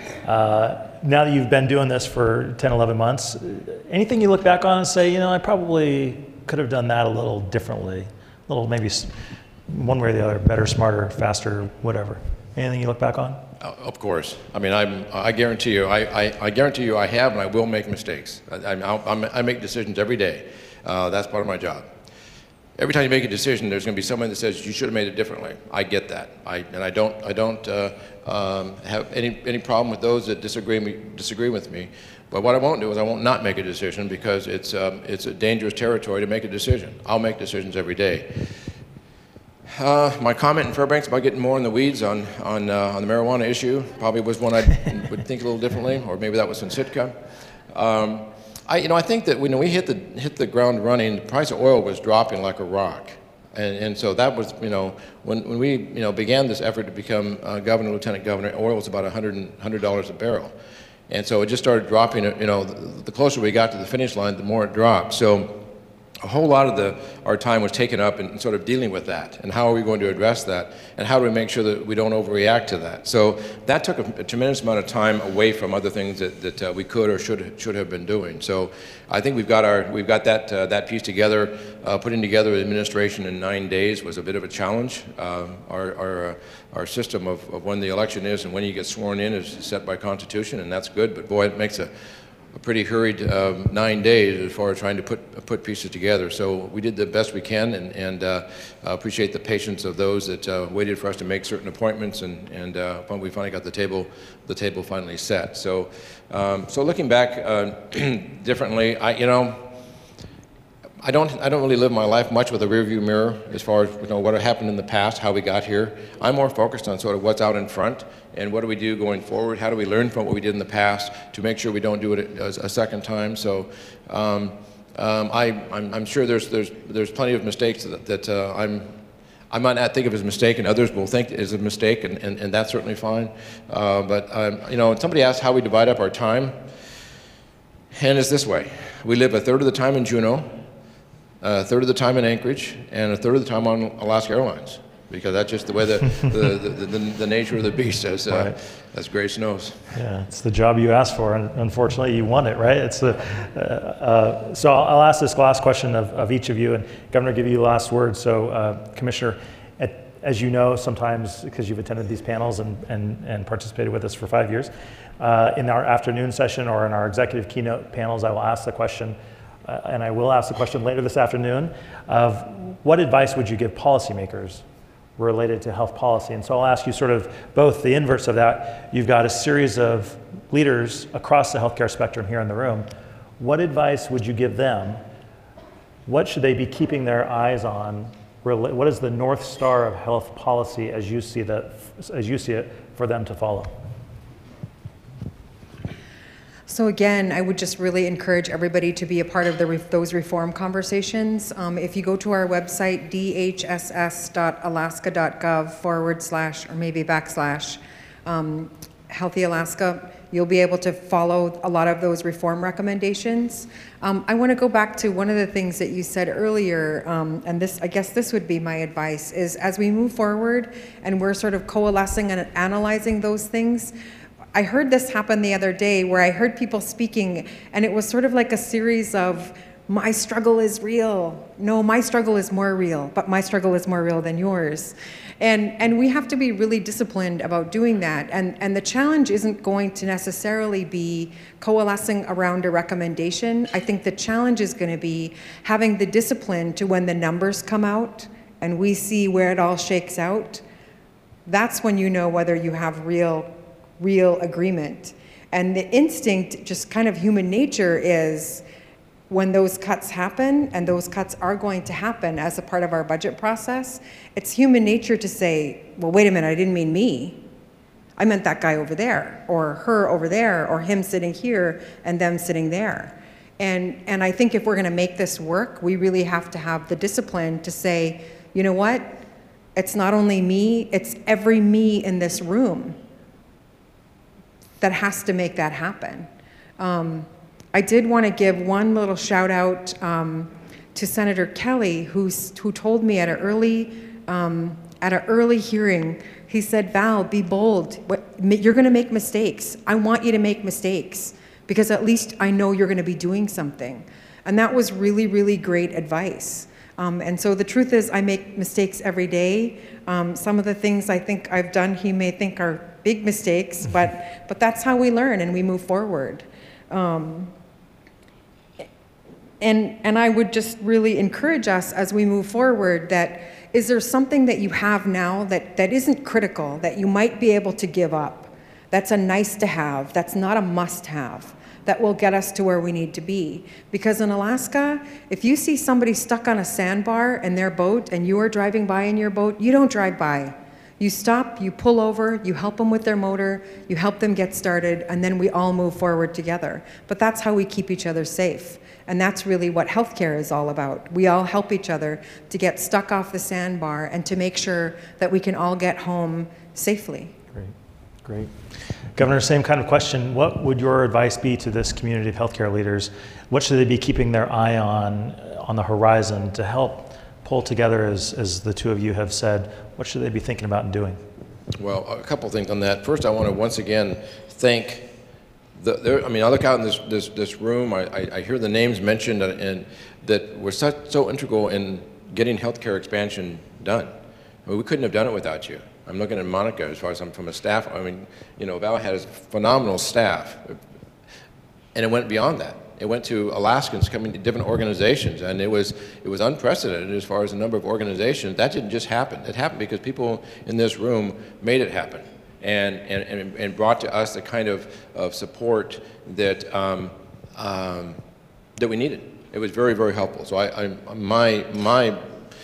Uh, now that you've been doing this for ten, eleven months, anything you look back on and say, you know, I probably could have done that a little differently, a little maybe one way or the other, better, smarter, faster, whatever. Anything you look back on? Uh, of course. I mean, I'm, I guarantee you, I, I, I guarantee you I have and I will make mistakes. I, I, I make decisions every day. Uh, that's part of my job. Every time you make a decision, there's going to be someone that says you should have made it differently. I get that, I, and I don't, I don't uh, um, have any any problem with those that disagree me, disagree with me. But what I won't do is I won't not make a decision, because it's um, it's a dangerous territory to make a decision. I'll make decisions every day. Uh, my comment in Fairbanks about getting more in the weeds on on, uh, on the marijuana issue probably was one I would think a little differently, or maybe that was in Sitka. Um, I, you know, I think that when we hit the hit the ground running, the price of oil was dropping like a rock, and and so that was, you know, when when we you know began this effort to become uh, governor, lieutenant governor, oil was about a hundred hundred dollars a barrel, and so it just started dropping. You know, the, the closer we got to the finish line, the more it dropped. So a whole lot of the, our time was taken up in sort of dealing with that, and how are we going to address that, and how do we make sure that we don't overreact to that. So that took a, a tremendous amount of time away from other things that, that uh, we could or should should have been doing. So I think we've got our we've got that uh, that piece together. Uh, putting together the administration in nine days was a bit of a challenge. Uh, our our, uh, our system of, of when the election is and when you get sworn in is set by Constitution, and that's good. But boy, it makes a a pretty hurried um, nine days as far as trying to put put pieces together. So we did the best we can, and, and uh, appreciate the patience of those that uh, waited for us to make certain appointments, and, and uh, when we finally got the table, the table finally set. So, um, so looking back uh, differently, I you know. I don't, I don't really live my life much with a rearview mirror as far as, you know, what happened in the past, how we got here. I'm more focused on sort of what's out in front and what do we do going forward. How do we learn from what we did in the past to make sure we don't do it a, a second time. So um, um, I, I'm, I'm sure there's, there's, there's plenty of mistakes that, that uh, I'm, I might not think of as a mistake, and others will think is a mistake, and, and, and that's certainly fine. Uh, but um, you know, somebody asked how we divide up our time, and it's this way. We live a third of the time in Juneau, a third of the time in Anchorage, and a third of the time on Alaska Airlines, because that's just the way the the, the, the, the nature of the beast, as uh, right. as Grace knows. Yeah, it's the job you asked for, and unfortunately you won it, right? It's the uh, uh, so I'll, I'll ask this last question of, of each of you, and Governor, give you the last word. So, uh, Commissioner, at, as you know, sometimes because you've attended these panels and and, and participated with us for five years, uh, in our afternoon session or in our executive keynote panels, I will ask the question. Uh, and I will ask the question later this afternoon of what advice would you give policymakers related to health policy? And so I'll ask you sort of both the inverse of that. You've got a series of leaders across the healthcare spectrum here in the room. What advice would you give them? What should they be keeping their eyes on? What is the North Star of health policy as you see that, as you see it, for them to follow? So again, I would just really encourage everybody to be a part of the, those reform conversations. Um, if you go to our website, d h s s dot alaska dot gov forward slash, or maybe backslash, um, Healthy Alaska, you'll be able to follow a lot of those reform recommendations. Um, I want to go back to one of the things that you said earlier, um, and this, I guess this would be my advice, is as we move forward and we're sort of coalescing and analyzing those things, I heard this happen the other day where I heard people speaking, and it was sort of like a series of, my struggle is real. No, my struggle is more real, but my struggle is more real than yours. And, and we have to be really disciplined about doing that. And, and the challenge isn't going to necessarily be coalescing around a recommendation. I think the challenge is going to be having the discipline to, when the numbers come out and we see where it all shakes out, that's when you know whether you have real real agreement. And the instinct, just kind of human nature, is when those cuts happen, and those cuts are going to happen as a part of our budget process, it's human nature to say, well, wait a minute, I didn't mean me. I meant that guy over there, or her over there, or him sitting here and them sitting there. And, and I think if we're gonna make this work, we really have to have the discipline to say, you know what? It's not only me, it's every me in this room that has to make that happen. Um, I did want to give one little shout out um, to Senator Kelly, who's, who told me at an early um, at an early hearing, he said, Val, be bold. What, you're going to make mistakes. I want you to make mistakes because at least I know you're going to be doing something. And that was really, really great advice. Um, and so the truth is, I make mistakes every day. Um, some of the things I think I've done, he may think are big mistakes, but but that's how we learn and we move forward. Um, and and I would just really encourage us as we move forward that, is there something that you have now that, that isn't critical, that you might be able to give up? That's a nice to have, that's not a must have. that will get us to where we need to be. Because in Alaska, if you see somebody stuck on a sandbar in their boat and you are driving by in your boat, you don't drive by. You stop, you pull over, you help them with their motor, you help them get started, and then we all move forward together. But that's how we keep each other safe. And that's really what healthcare is all about. We all help each other to get stuck off the sandbar and to make sure that we can all get home safely. Great, great. Governor, same kind of question. What would your advice be to this community of healthcare leaders? What should they be keeping their eye on on the horizon to help pull together, as, as the two of you have said? What should they be thinking about and doing? Well, a couple things on that. First, I want to once again thank the, there, I mean, I look out in this, this, this room, I, I, I hear the names mentioned, and, and that were such, so integral in getting healthcare expansion done. I mean, we couldn't have done it without you. I'm looking at Monica as far as I'm from a staff. I mean, you know, Val has phenomenal staff, and it went beyond that. It went to Alaskans coming to different organizations, and it was it was unprecedented as far as the number of organizations. That didn't just happen. It happened because people in this room made it happen, and and, and, and brought to us the kind of, of support that um, um, that we needed. It was very, very helpful. So I, I my my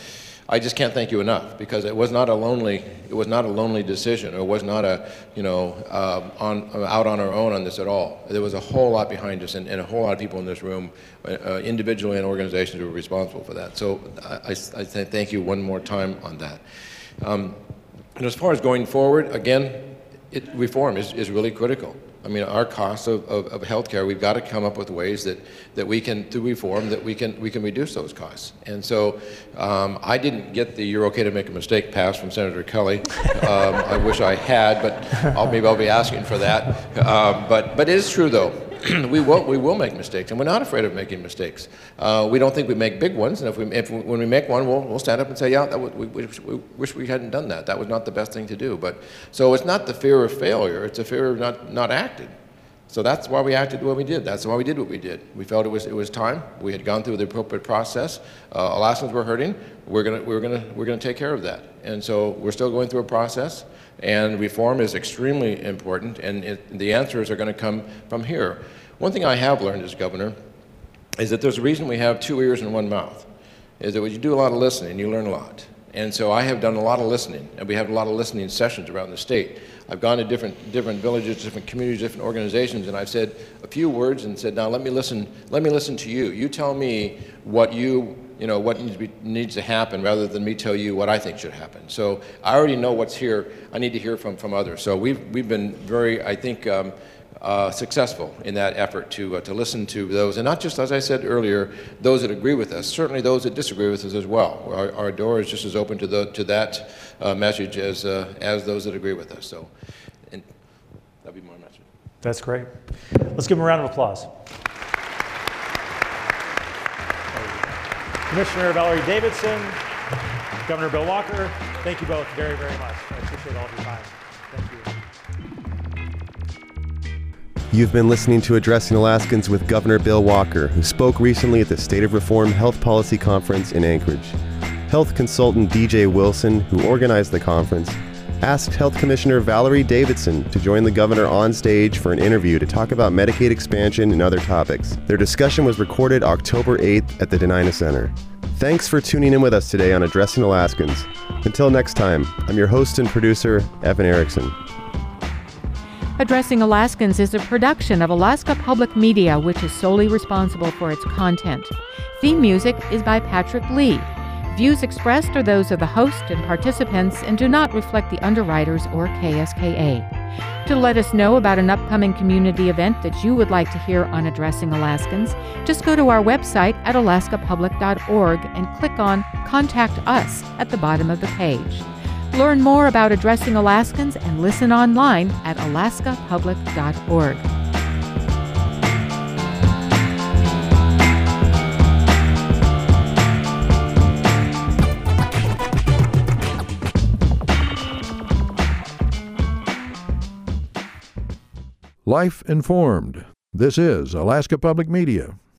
I just can't thank you enough, because it was not a lonely it was not a lonely decision. It was not a you know uh, on out on our own on this at all. There was a whole lot behind us, and, and a whole lot of people in this room, uh, individually and organizations, who were responsible for that. So I, I, I thank you one more time on that. Um, and as far as going forward, again, it, reform is, is really critical. I mean, our costs of, of, of healthcare, we've got to come up with ways that, that we can, through reform, that we can, we can reduce those costs. And so um, I didn't get the "you're okay to make a mistake" pass from Senator Kelly. Um, I wish I had, but I'll, maybe I'll be asking for that. Um, but, but it is true, though. we will we will make mistakes, and we're not afraid of making mistakes. Uh, we don't think we make big ones, and if we if we, when we make one, we'll we'll stand up and say, yeah, that was, we, we, we wish we hadn't done that. That was not the best thing to do. But so it's not the fear of failure; it's a fear of not not acting. So that's why we acted what we did. That's why we did what we did. We felt it was it was time. We had gone through the appropriate process. Uh, Alaskans were hurting. We're gonna we're gonna we're gonna take care of that. And so we're still going through a process. And reform is extremely important. And it, the answers are going to come from here. One thing I have learned as governor is that there's a reason we have two ears and one mouth. Is that when you do a lot of listening, you learn a lot. And so I have done a lot of listening, and we have a lot of listening sessions around the state. I've gone to different different villages, different communities, different organizations, and I've said a few words and said, now let me listen. Let me listen to you. You tell me what you you know what needs to be, needs to happen, rather than me tell you what I think should happen. So I already know what's here. I need to hear from from others. So we've we've been very, I think. Um, Uh, successful in that effort to uh, to listen to those, and not just, as I said earlier, those that agree with us. Certainly, those that disagree with us as well. Our, our door is just as open to the to that uh, message as uh, as those that agree with us. So, and that'd be my message. That's great. Let's give them a round of applause. Commissioner Valerie Davidson, Governor Bill Walker. Thank you both very, very much. I appreciate all of your time. Thank you. You've been listening to Addressing Alaskans with Governor Bill Walker, who spoke recently at the State of Reform Health Policy Conference in Anchorage. Health consultant D J Wilson, who organized the conference, asked Health Commissioner Valerie Davidson to join the governor on stage for an interview to talk about Medicaid expansion and other topics. Their discussion was recorded October eighth at the Denina Center. Thanks for tuning in with us today on Addressing Alaskans. Until next time, I'm your host and producer, Evan Erickson. Addressing Alaskans is a production of Alaska Public Media, which is solely responsible for its content. Theme music is by Patrick Lee. Views expressed are those of the host and participants and do not reflect the underwriters or K S K A. To let us know about an upcoming community event that you would like to hear on Addressing Alaskans, just go to our website at alaska public dot org and click on Contact Us at the bottom of the page. Learn more about Addressing Alaskans and listen online at alaska public dot org. Life Informed. This is Alaska Public Media.